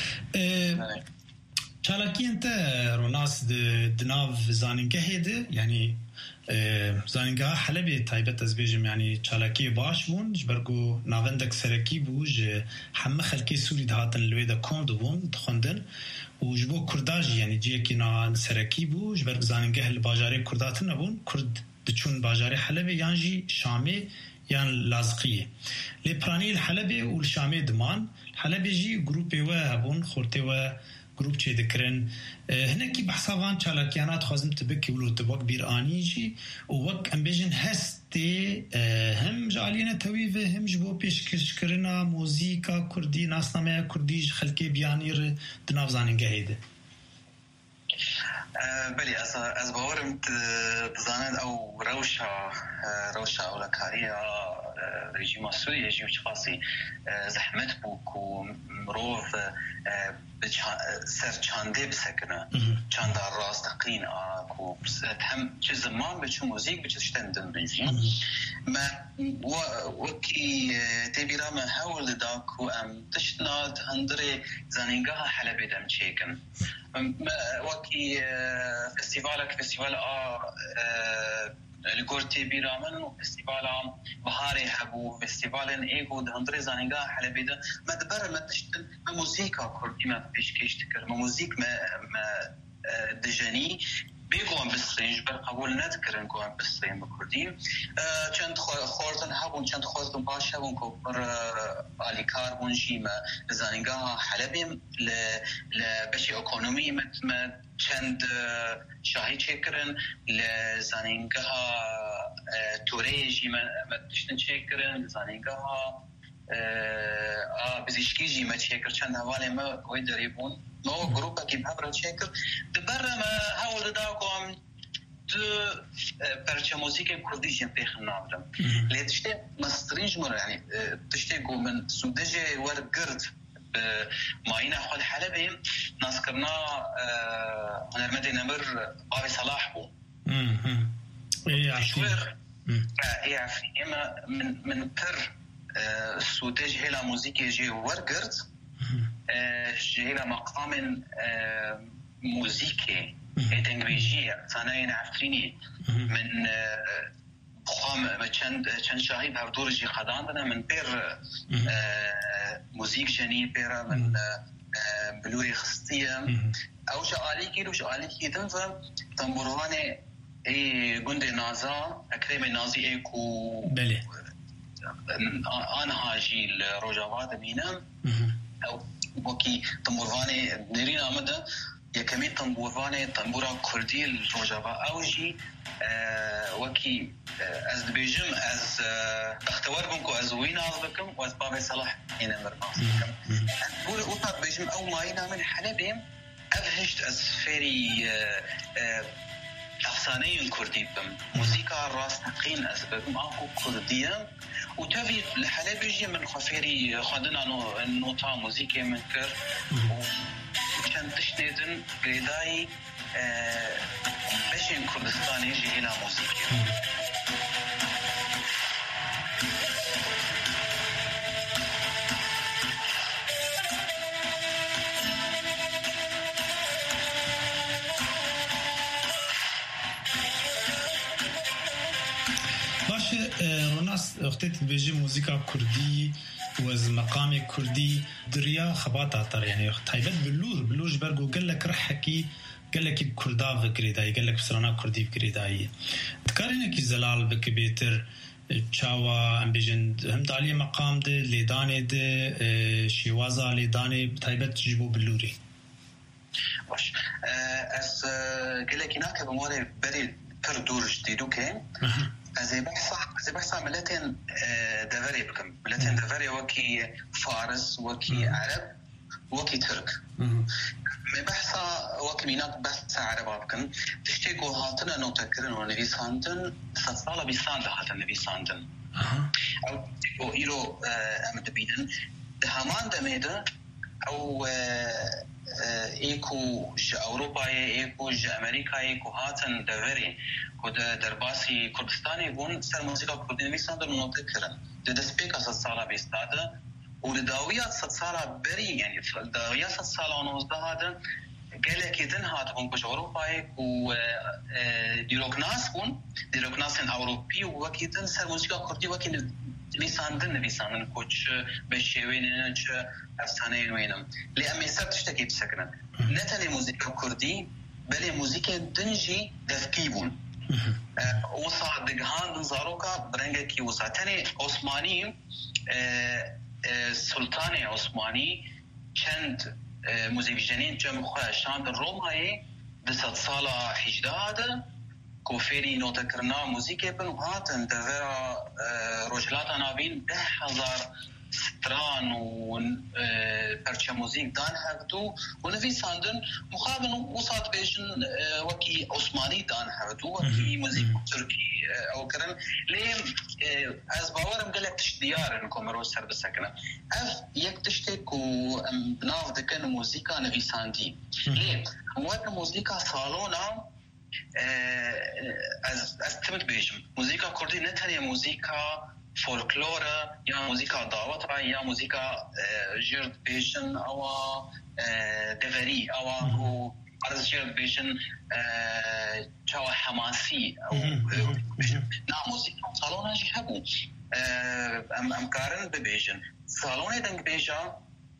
چالاکی انت روناس دناف زانینگه هیده یعنی زانینگه حلبی تایبت از بیجم یعنی چالاکی باش بون جبرگو ناوندک سرکی بوج همه خلکی سوری دهاتن لویده کند بون دخوندن و جبو کرداجی یعنی جیه که نا سرکی بو جبرگ زانینگه الباجاری کرداتن نبون کرد دچون باجاری حلبی یعنی شامی يعني لازقية لبراني الحلبة والشامي دمان الحلبة جي جروبي وهبون خورتي وجروب شيء ذكرن هنا كي بحسابان شالكيانات خازم تبكي ولو تبوك بيراني جي ووك أمبيجن هستي هم جالينا تويفه هم جبو بيش كرنا موسيقى كردي ناس نامية كردي خلكي بيانير دناف زانين قهيدة بله از باورم دزانند او روشا او لکاریا رژیم سوریه جیو خاصی زحمت بو مروف سر چانده بسکنه چانده راست قین کو هم چه زمان به چه موزیک به چه شتندن بنجیم ما وکی تبیرا ما حاول داکو ام تشتناد هندری زنینگاه حلبی دم چیکن وکی فستیوال الگورتی بیرامن و فستیوال بهاری هبو فستیوال ایگو دهندری زنینگاه حلبی ده ما دبر ما تشتن ما موزیکا کردی ما پیشکش تکر ما موزیک ما دجانی بيقوم بالصين جبر قبول نذكر نقوم بالصين بكردي چند خوردن هبون چند خوردن باشه هبون كبر آلی کار بونجی ما زنگاه حلبیم لبشی اکونومی ما چند شاهی چکرن لزنگاه توریجی ما تشتن چکرن لزنگاه بزیشکی جی ما چکر چند حوالی ما وی دریبون ما گروپا کی بحبرا چکر دبرا ما حاول داکم دو پرچه موسیقی کردی جن پیخن نابرم لی تشتی مسترینج مرا یعنی تشتی گو من سودجه ورگرد ماین اخوال حلبیم ناس کرنا هنرمندی نمر بابی صلاح بو شویر عفری اما من پر سودج هلا موسیقی جه ورگرد جهيلا مقام موسيقي انجليزية ثانيين عفريني من خام چند شاهي بهردور جي خداندنا من بير موسيق جني بير من بلوري خصية او شعالي كي تنفى تنبرواني اي گند نازا اكريم نازي ايكو بله انا هاجي الروجاوات مينا او وکی تنبوروانی نرین آمده یکمی تنبورا کردی الروجاوا اوجی وکی از دبیجم از اختوار بنکو از وین آز بکم و از باب صلاح اینا مرماس بکم بول اوطا بیجم او ماینا من حلبیم افهشت از فیری افسانه کردی بم موسیقى راست نقین از بکم آنکو کردیم وتافي الحلب يجي من خفيري خدنا نوتا موسيقى من كر وكان تشنيدن قيداي بشين كردستان يجي إلى موسيقى وقتت بيجي موسيقى كردي وز مقام كردي دريا خبات عطر يعني تايبت بلور جبرقو قال لك رحكي قال لك بكردا فكريداي قال لك بسرانا كردي فكريداي تكارينك زلال بكبيتر تشاوا ام بيجن هم دالي مقام ده ليداني ده شيوازا ليداني تايبت جيبو بلوري باش از قال لك هناك بموري بري تردور جديدو كان زي بحث ملتين دفري بكم ملتين دفري وكي فارس وكي عرب وكي ترك بحث وكي مينات بحث عرب بكم تشتيقوا هاتنا نوتكرن ونبي ساندن ستصالة بيساند هاتن نبي ساندن أو إيرو أمد بيدن دهمان دميدا أو ایکو ج اروپا ایکو ج امریکا ایکو هاتن دفری کد درباسی کردستانی بون سر موسیقى کردی نویسان در مناطق کرن دسپیکا 100 ساله بیستاده و داویات 100 ساله بری یعنی داویات 100 ساله و 19 هاده گله که دن هات بون کج اروپا ایکو دیروکناس بون دیروکناس اروپی و وکی دن سر موسیقى کردی وکی نویساندن کوچ به شیوین چه افسانه وینم لأمی سر تشتکی بسکنن نتنی موسیقى کردی بلی موسیقى دنجی دفکی بون وصا دقهان زاروكا برنگه کی وصا تنی عثمانی سلطان عثمانی چند موزیویجنین جمع خواه شاند رومایی 200 ساله 18 کوفری نوتا کرنا موسیقى بن هاتن دورا روجلات نابین 10,000 ستران و پرچه موزیک دان هفتو و نویساندن مقابل وسط بیشن وکی عثمانی دان هفتو وکی موزیک ترکی او کرن لیم از باورم قلت تشديار انكم روز سر بسكنه اف يكتشتك وبناف دكن موزيكا نويساندي ليه وقت موزيكا صالونا از تمت بيجم موزيكا كردي نتنيا موزيكا فولكلورا يا موزيكا دعوت يا موزيكا جرد بيجن او دفري او عرض جرد بيجن جوا حماسي او نا موزيكا صالونا جي هبو ام كارن ببيجن صالون دنگ بيجا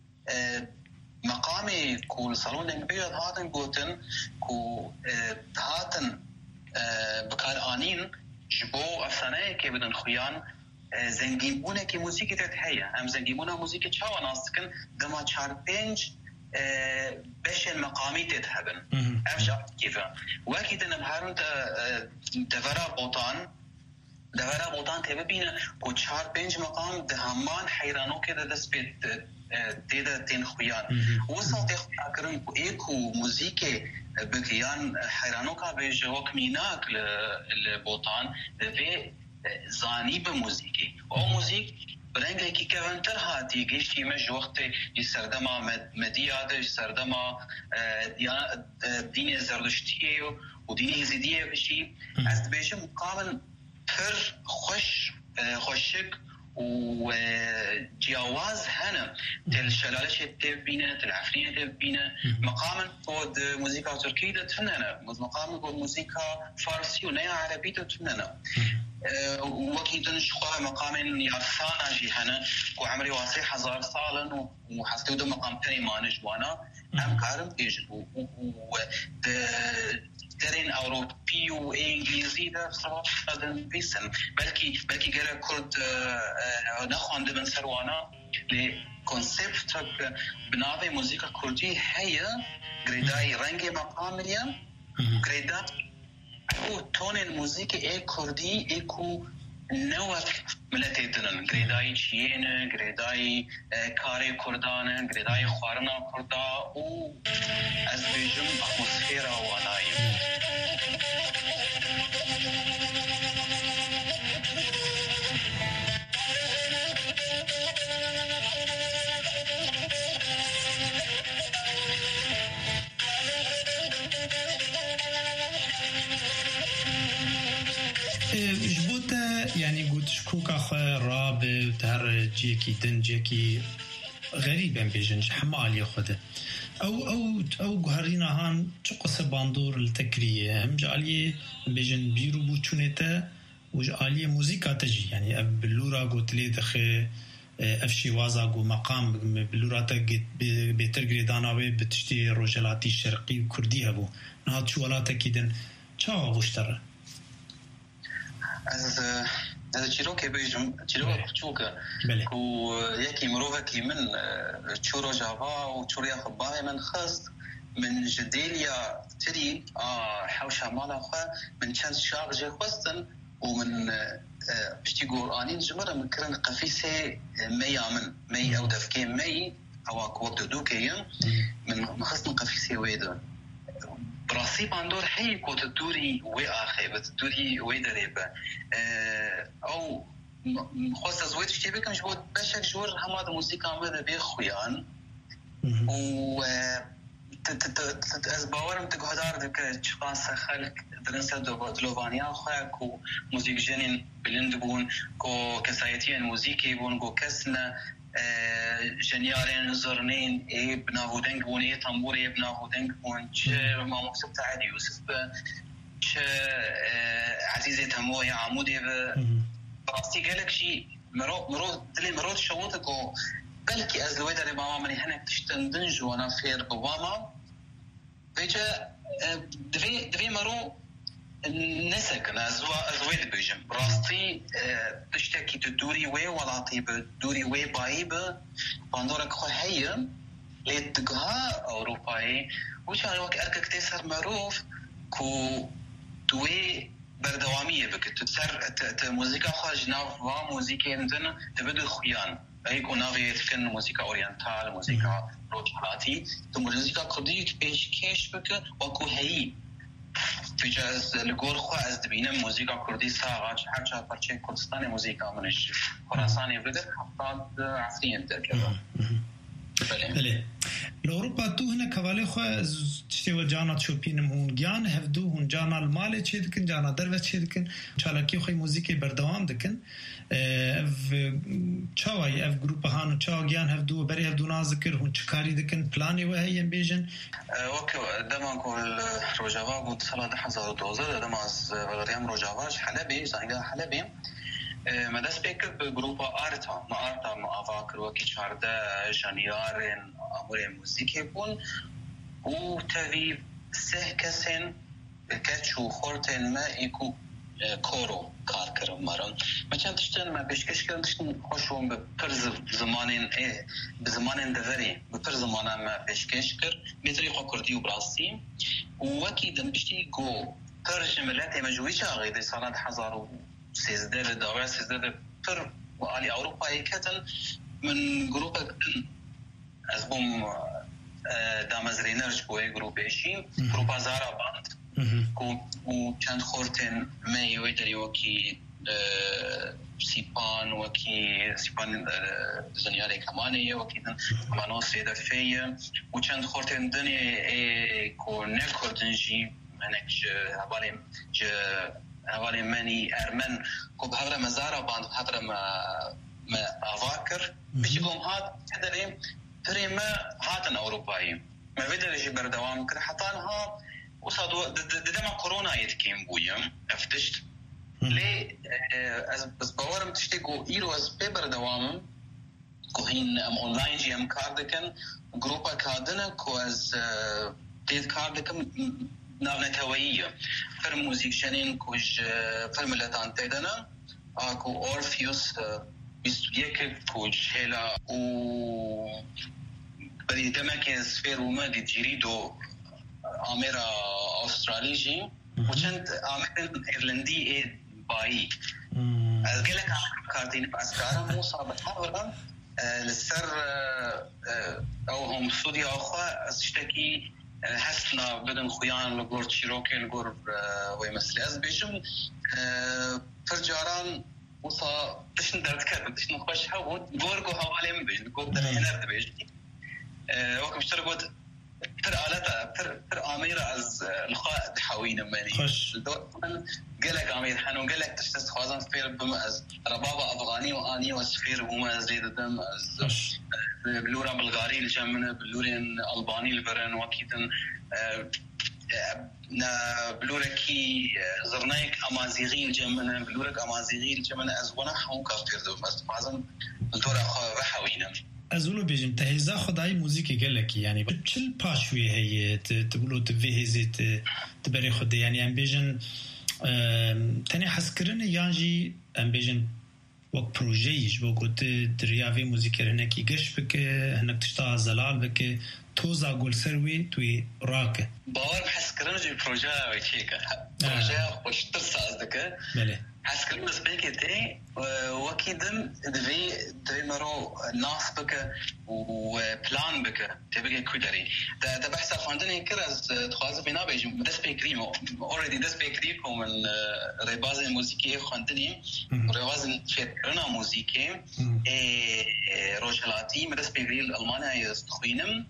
مقامي كول صالون دنگ بيجا هاتن قوتن كو هاتن بكار آنين جبو افسانه كي بدن خويان زنگيبونه كي موسيقى تتهيا ام زنگيبونه موسيقى چاوا ناستكن دما 4-5 باش المقامي تتهبن افشا كيفا واكيد نبهارون دفرا بوطان دورا بودن تبینه کو 4-5 مقام دهمان حیرانو که دست به دیده تین خویان وصل تخویا کرن کو ایکو موزیک بکیان حیرانو که به جوک میناک لبوطان و زانی به موزیکی او موزیک برنگه کی کونتر هاتی گشتی مج وقت سردما مدیاده سردما دین زردشتی و دین یزیدیه بشی از بیشه مقابل پر خوشک و جواز هنا تل شلالش تبينه تل عفرينه تبينه مقام بود موسيقى تركيه تفننا مقام بود موسيقى فارسي ونيا عربي تفننا وكيد نشخوا مقام يعرفانا جي هنا وعمري واسي 1000 سال وحسيت ده مقام ثاني ما نجوانا هم كارم تيجي و درين أوروبي وإنجليزي ده بصراحة هذا بيسن بلكي جرا كرد نخوان دبن سروانا لكونسبت بناوي موسيقى كردي هي غريداي رنگ مقامية غريدا او تون الموسيقى اي كردي ايكو نوك ملتي دنن غريداي چيين غريداي كاري كردان غريداي خوارنا كردا او از بيجم اتمسفيرا وانايم يعني قلت شكوكا خواه راب وتهر جيكي دن جيكي غريبا بيجنج حمالي خوده او قهرينا هان چو قصة باندور التكرية هم جعليه بيجن بيرو بوچونتا وجعليه موزيكا تجي يعني بلورا قلت لي دخي افشي وازا قو مقام بلورا تا بيتر قريداناوي بتشتي روجلاتي الشرقي وكردي هبو نهات شوالاتا كيدن چاوا بوشتره از چیروک بیجم چیروک چوکه کو یکی مروه کی من چورو جاوا و چوریا خبای من خست من جديليا تري حوشة مالا خوا من چند شاق جي خواستن ومن بشتي قرآنين جمرة من كرن قفيسة مي أو دفكي مي أو وقت دوكيين من خصن قفيسة ويدا براسي باندور حي كوت الدوري وآخي بتدوري ويدريبة أو خواست زويد شتي بكم جبود بشك جور هماد موسيقى ماذا بيخويان و از باورم تو گهدار دکه چقاس خلق درنسا دلوانیا خواه کو موزیک جنین بلند بون کو کسایتین موزیکی بون کو کسنا جنیارین زرنین ای بناهودنگ بون ای تنبور ای بناهودنگ بون چه ما مكتب تعدي يوسف چه عزيزي تموي عمودي براستي قالك شي مرو تشوتكو بلكي از الويدا اللي ماما مني هناك تشتندنج وانا فير بوابا بيجا دفي مرو نسك انا زويد بيجم براستي تشتكي تدوري وي ولاتي بدوري وي بايبه باندورك خو هي لتقها اوروباي وش على وقت اركك تسر معروف كو دوي بردواميه بك تسر موسيقى خارج ناف موسيقى عندنا تبدو خيان هيكون نافيت كن موسيقى اورينتال موسيقى روتالاتي تو موسيقى كردي پیشکش بك وكو هي تجاز لقول خو از دبینه موسیقى كردي ساعه حاجه پرچه کردستان موسیقى منش خراساني بده حطات عفرين تركبه بله لأوروبا تو هنا كوالي خو تشتي جانا تشوبينم هون جان هفدو هون جانا المال تشي دكن جانا دروت تشي دكن چالاكي خو موسيقى بردوام دكن چاوي اف جروب هانو چاو جان هفدو بري هفدو نازكر هون چكاري دكن بلاني وهي بيجن اوكي دما نقول روجافا بود سال 2012 دما از بلغريام روجافاش حلبي زنگا حلبي مدرس بيك بجروبا آرتا ما أفاكر وكي 14 جانيار أمور موسيقى بون وتبي سهكسن كاتشو خورتين ما يكو كورو كاركر مرن ما كان تشتن ما بيشكش كان تشتن خوشون ببرز زمانين بزمانين دفري ببرز زمانا ما بيشكش كر بطريقة كردي وبراسي وكي دم بشتي جو ترجم لاتي مجويشة غير سنة 2013 داور 13 پر وعلي أوروبا يكتن من جروب أزبوم دامزرينرج بوي جروب إيشي جروب زارا باند وكان خورتين ما يودري وكي سيبان وكي سيبان زنياري كمانية وكي كمانو سيدة فيا وكان خورتين دني كو نكردنجي منك هوالي ماني أرمن كو بهذا مزارة باند بهذا ما أفاكر بيجيكم هاد كدري تري ما هاتن أوروباي ما بدل يجي بردوام كده حطانها وصادوا دما كورونا يتكيم بويم افتشت ليه بس باورم تشتكوا إيرو أز بيبر دوام كو هين أونلاين جي أم كاردكن جروبا كادنا كو أز تيد كاردكن نابنا كوية فر موزيكشنين كوج فرملتان تيدنا اكو اورفيوس بيستويك كوج هلا و بدي دمكن سفير وما دي جيريدو اميرا استراليجي وكنت اميرا ايرلندي اي باي قالك كارتين باسكارا مو صابت حاضرا للسر او هم سوديا اخوة اشتكي حسنا بدن خویان لگور چیروکی لگور ویمسلی از بیشم فرجاران وصا تشن درد کرد تشن خوش حود گورگو حوالیم بیش گور در هنر بیش وقت مشتر بود پر آلتا پر آميرة از الخاء حوينا ماني قالك آمير حنو قالك تشتست خوازن فير بما از ربابة أفغاني وآني واسفير بما زيد الدم از بلورا بلغاري الجمنة بلورين ألباني البرن وكيدن بلوركي زرنايك أمازيغي الجمنة بلورك أمازيغي الجمنة از ونا حون كافير دوم از خوازن الدورة حوينا ازولو بيجم تهيزا خداي موسيقى قالك يعني بتشل باشوي هي تقولوا تفهزت تبري خدي يعني ام بيجن تاني حسكرن يانجي ام بيجن وك بروجيج بوقت دريافي موسيقى هناك يقش بك هناك تشتغل زلال بك توزا قول سروي توي راك باور حسكرن جي بروجا ويشيكا بروجا وش ترساز دك بله حسكرن سبيكي تي وكيدم دفي مرو ناس بك وبلان بك تبقى كودري ده بحث خواندني كراز تخواز بينا بيجي دس بيكريمو اوريدي دس بيكريكو من ريباز الموسيقى خواندني ريباز فكرنا موسيقى روجلاتي مدس بيكري الالمانيا يستخوينم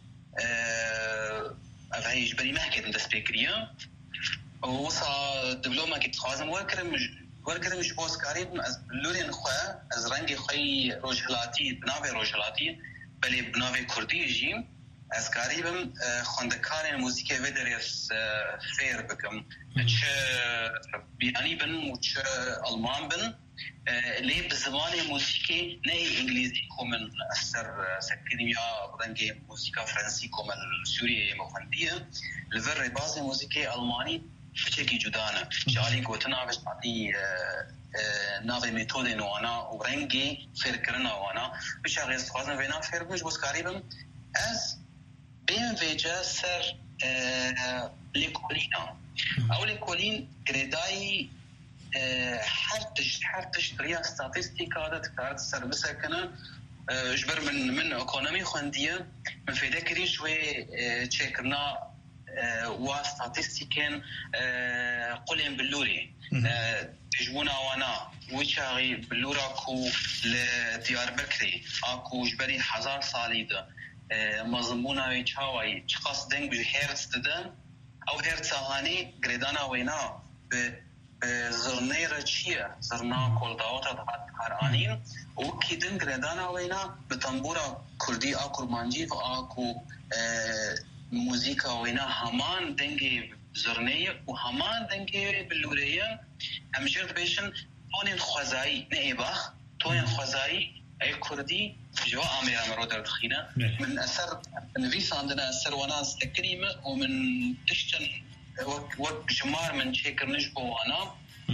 افهي جبري ما كنت دس بيكريا وصا دبلومه كنت خوازم وركرم مش بوس قريب از لورين خواه از رنگ خوی روجهلاتی بناوی روجهلاتی بلی بناوی کردی جی از قریبم خوندکار موسیقی و دریس فیر بکم چه بیانی بن و چه آلمان بن لی بزمان موسیقی نه انگلیزی کومن اثر سکینی یا رنگ موسیقی فرانسی کومن سوریه مخندیه لور باز موسیقی آلمانی فچکی جدانه جالی گوتنا بس عادی ناوی متد نوانا و رنگی فکرنا وانا بشه غیز خوازن وینا فرقش بس قریبم از بین وجه سر لیکولینا او لیکولین گردای حرتش دريا ستاتستيكا دا تكارت سربسا كنا جبر من ايكونومي خونديه من فيداكري شوي تشيكرنا وستاتستيكين قولين بلوري تجبونا وانا ويشاغي بلورا كو لديار بكري اكو جبري 1000 سالي ده مضمونا ويشاوي تشخص دنگ بهيرتز ددن او هيرتز هاني غريدانا وينا زرنه رچیه زرنا کلداوتا دهات هرانین و کیدن گردانا وینا بتنبورا کردی آکرمانجی و آکو موزیکا وینا همان دنگی زرنه و همان دنگی بلوریه همشرد بیشن تونین خوزایی نه ایباخ تونین خوزایی ای کردی جوا آمیر آمرو در دخینه من اثر نویس عندنا اثر وناس تکریمه ومن تشتن وقت جمار من شكر نجبو وانا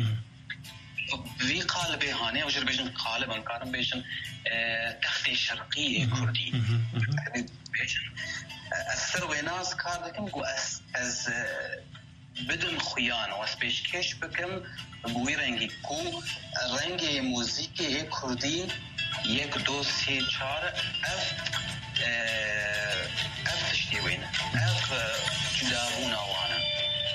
في قالب هاني وجر بيجن قالبا كارم بيجن تختي شرقيه كردي بيجن اثر وناس كاردكم جو از بدون خيان واسبيش كيش بكم بوي رنگي كو رنگي موزيكي كردي 1 2 3 4 اف تشتي وين اف جدابونا وانا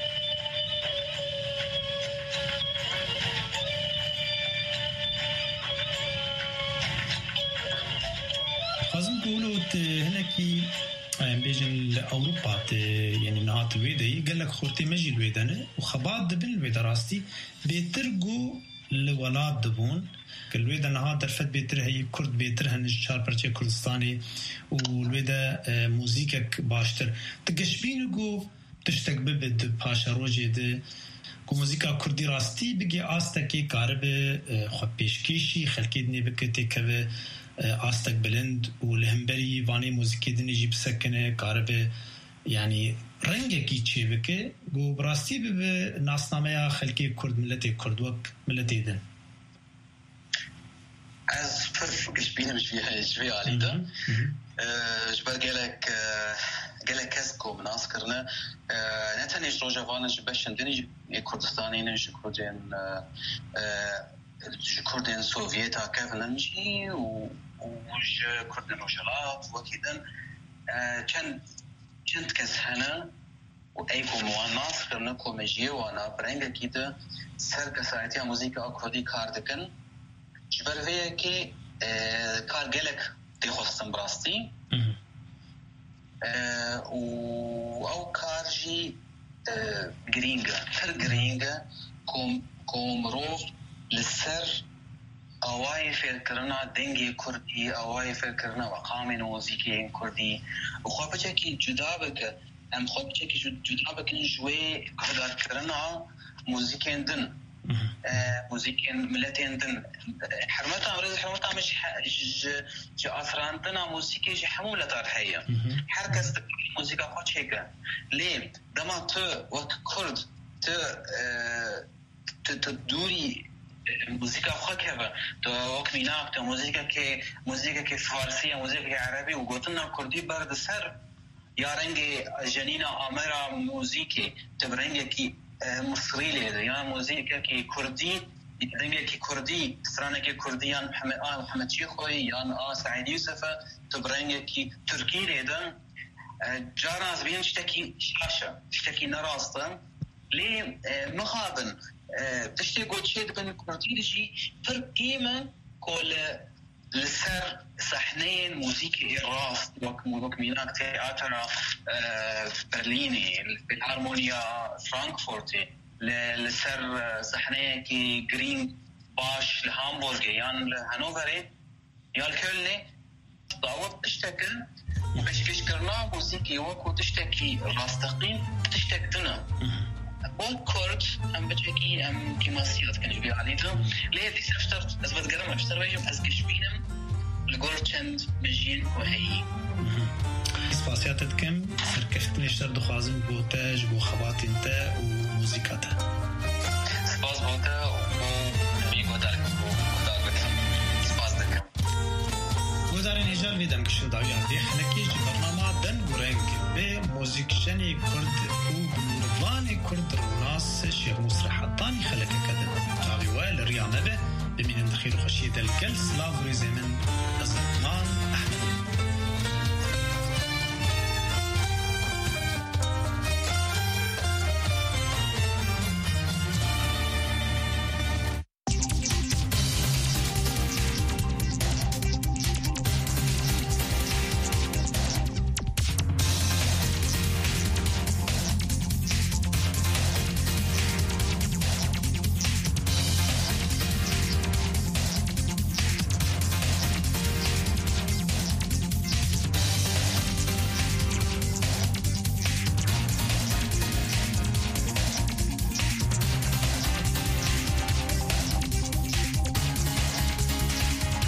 لازم تقولوا هناكي بيجن أوروبا يعني نهات الويدة قال لك خورتي مجي الويدانة وخبات دبن الويدة راستي بيترقوا لولاد دبون الويدة نهات درفت بيتر هي كرد بيتر هنجار برشي كردستاني والويدة موزيكك باشتر تقشبين قو تشتك ببد باشا روجي ده کو موزیکا کردی راستی بگی آستکی کارب خود پیشکیشی خلکی دنی بکتی که آستک بلند و لهمبری وانی موزیکی دنی جیب سکنه کارب يعني رنگکی چی بکه گو براستی به ناسنامه خلکی کرد ملتی کرد وک ملتی دن از فرق بینم جوی علی ده جبر قالك كسكو مناس كرنا نتنيش روجا فانج بشن دني كردستاني نج كردين سوفيتا كافننجي وج كردين وجلات وكذا كنت كسهنا وايكو مواناس كرنا كوميجي وانا برنجا كده سرقة ساعتها موسيقى كردي كاردكن جبر فيها كي كار قالك تخصصن براستي او كارجي جرينجا فر جرينجا كوم روف للسر اواي فكرنا دنگي كردي اواي فكرنا وقامي موزيكي كردي وخوبچه كي جدا بك ام خوبچه كي جدا بك جوي قدر كرنا موزيكين دن موزيكين ملتين دن حرمتها مش جا أثرانتنا موسيقى جا حمولة تارحية حركة موسيقى خوش هيك ليه دما تو وقت كرد تدوري موسيقى خوك هذا تو وقت ميناك تو موسيقى كفارسية موسيقى عربي وقلتنا كردي برد سر يا رنجي جنينة أميرة موسيقى تبرنجي كي مصري لهذا يعني موسيقى كي كردي دنگه کی کردی سرانه کی کردیان محمد شیخوی یان سعید یوسف تبرنگه کی ترکی ریدن جارا از بین شتکی شاشه شتکی نراستن لی مخابن تشتی گوچید بین کردی دیجی فرق قیمه کل لسر صحنين موسيقى الراس وكميناك تياتر برليني بالهارمونيا فرانكفورتي لسر صحنه كي جرين باش لهامبورغ يعني لهانوفر يا الكلني ضاوت تشتكل باش كشكرنا موسيقى وكو تشتكي راستقين تشتكتنا وكورت ام بتشكي ام كيماسيات كان جبي عليهم ليه دي سفترت از بتقرم اشتر بيجم از كشبينم لغورتشند بجين وهي سپاسیاتت کم سرکشت نشتر دخوازم بوتاج بو خوات انتا و موزیکاتا سپاس بوتا و بیگو دارک سپاس دکم گوزارین هجال ویدم کشن داویان دی خلکیش برنامه دن گرنگ به موزیکشنی کرد و بلوروان کرد روناس شیخ مصر حطانی خلکه کدن بريانة به بمين دخيل خشية الكل سلاف ريزي من أزمان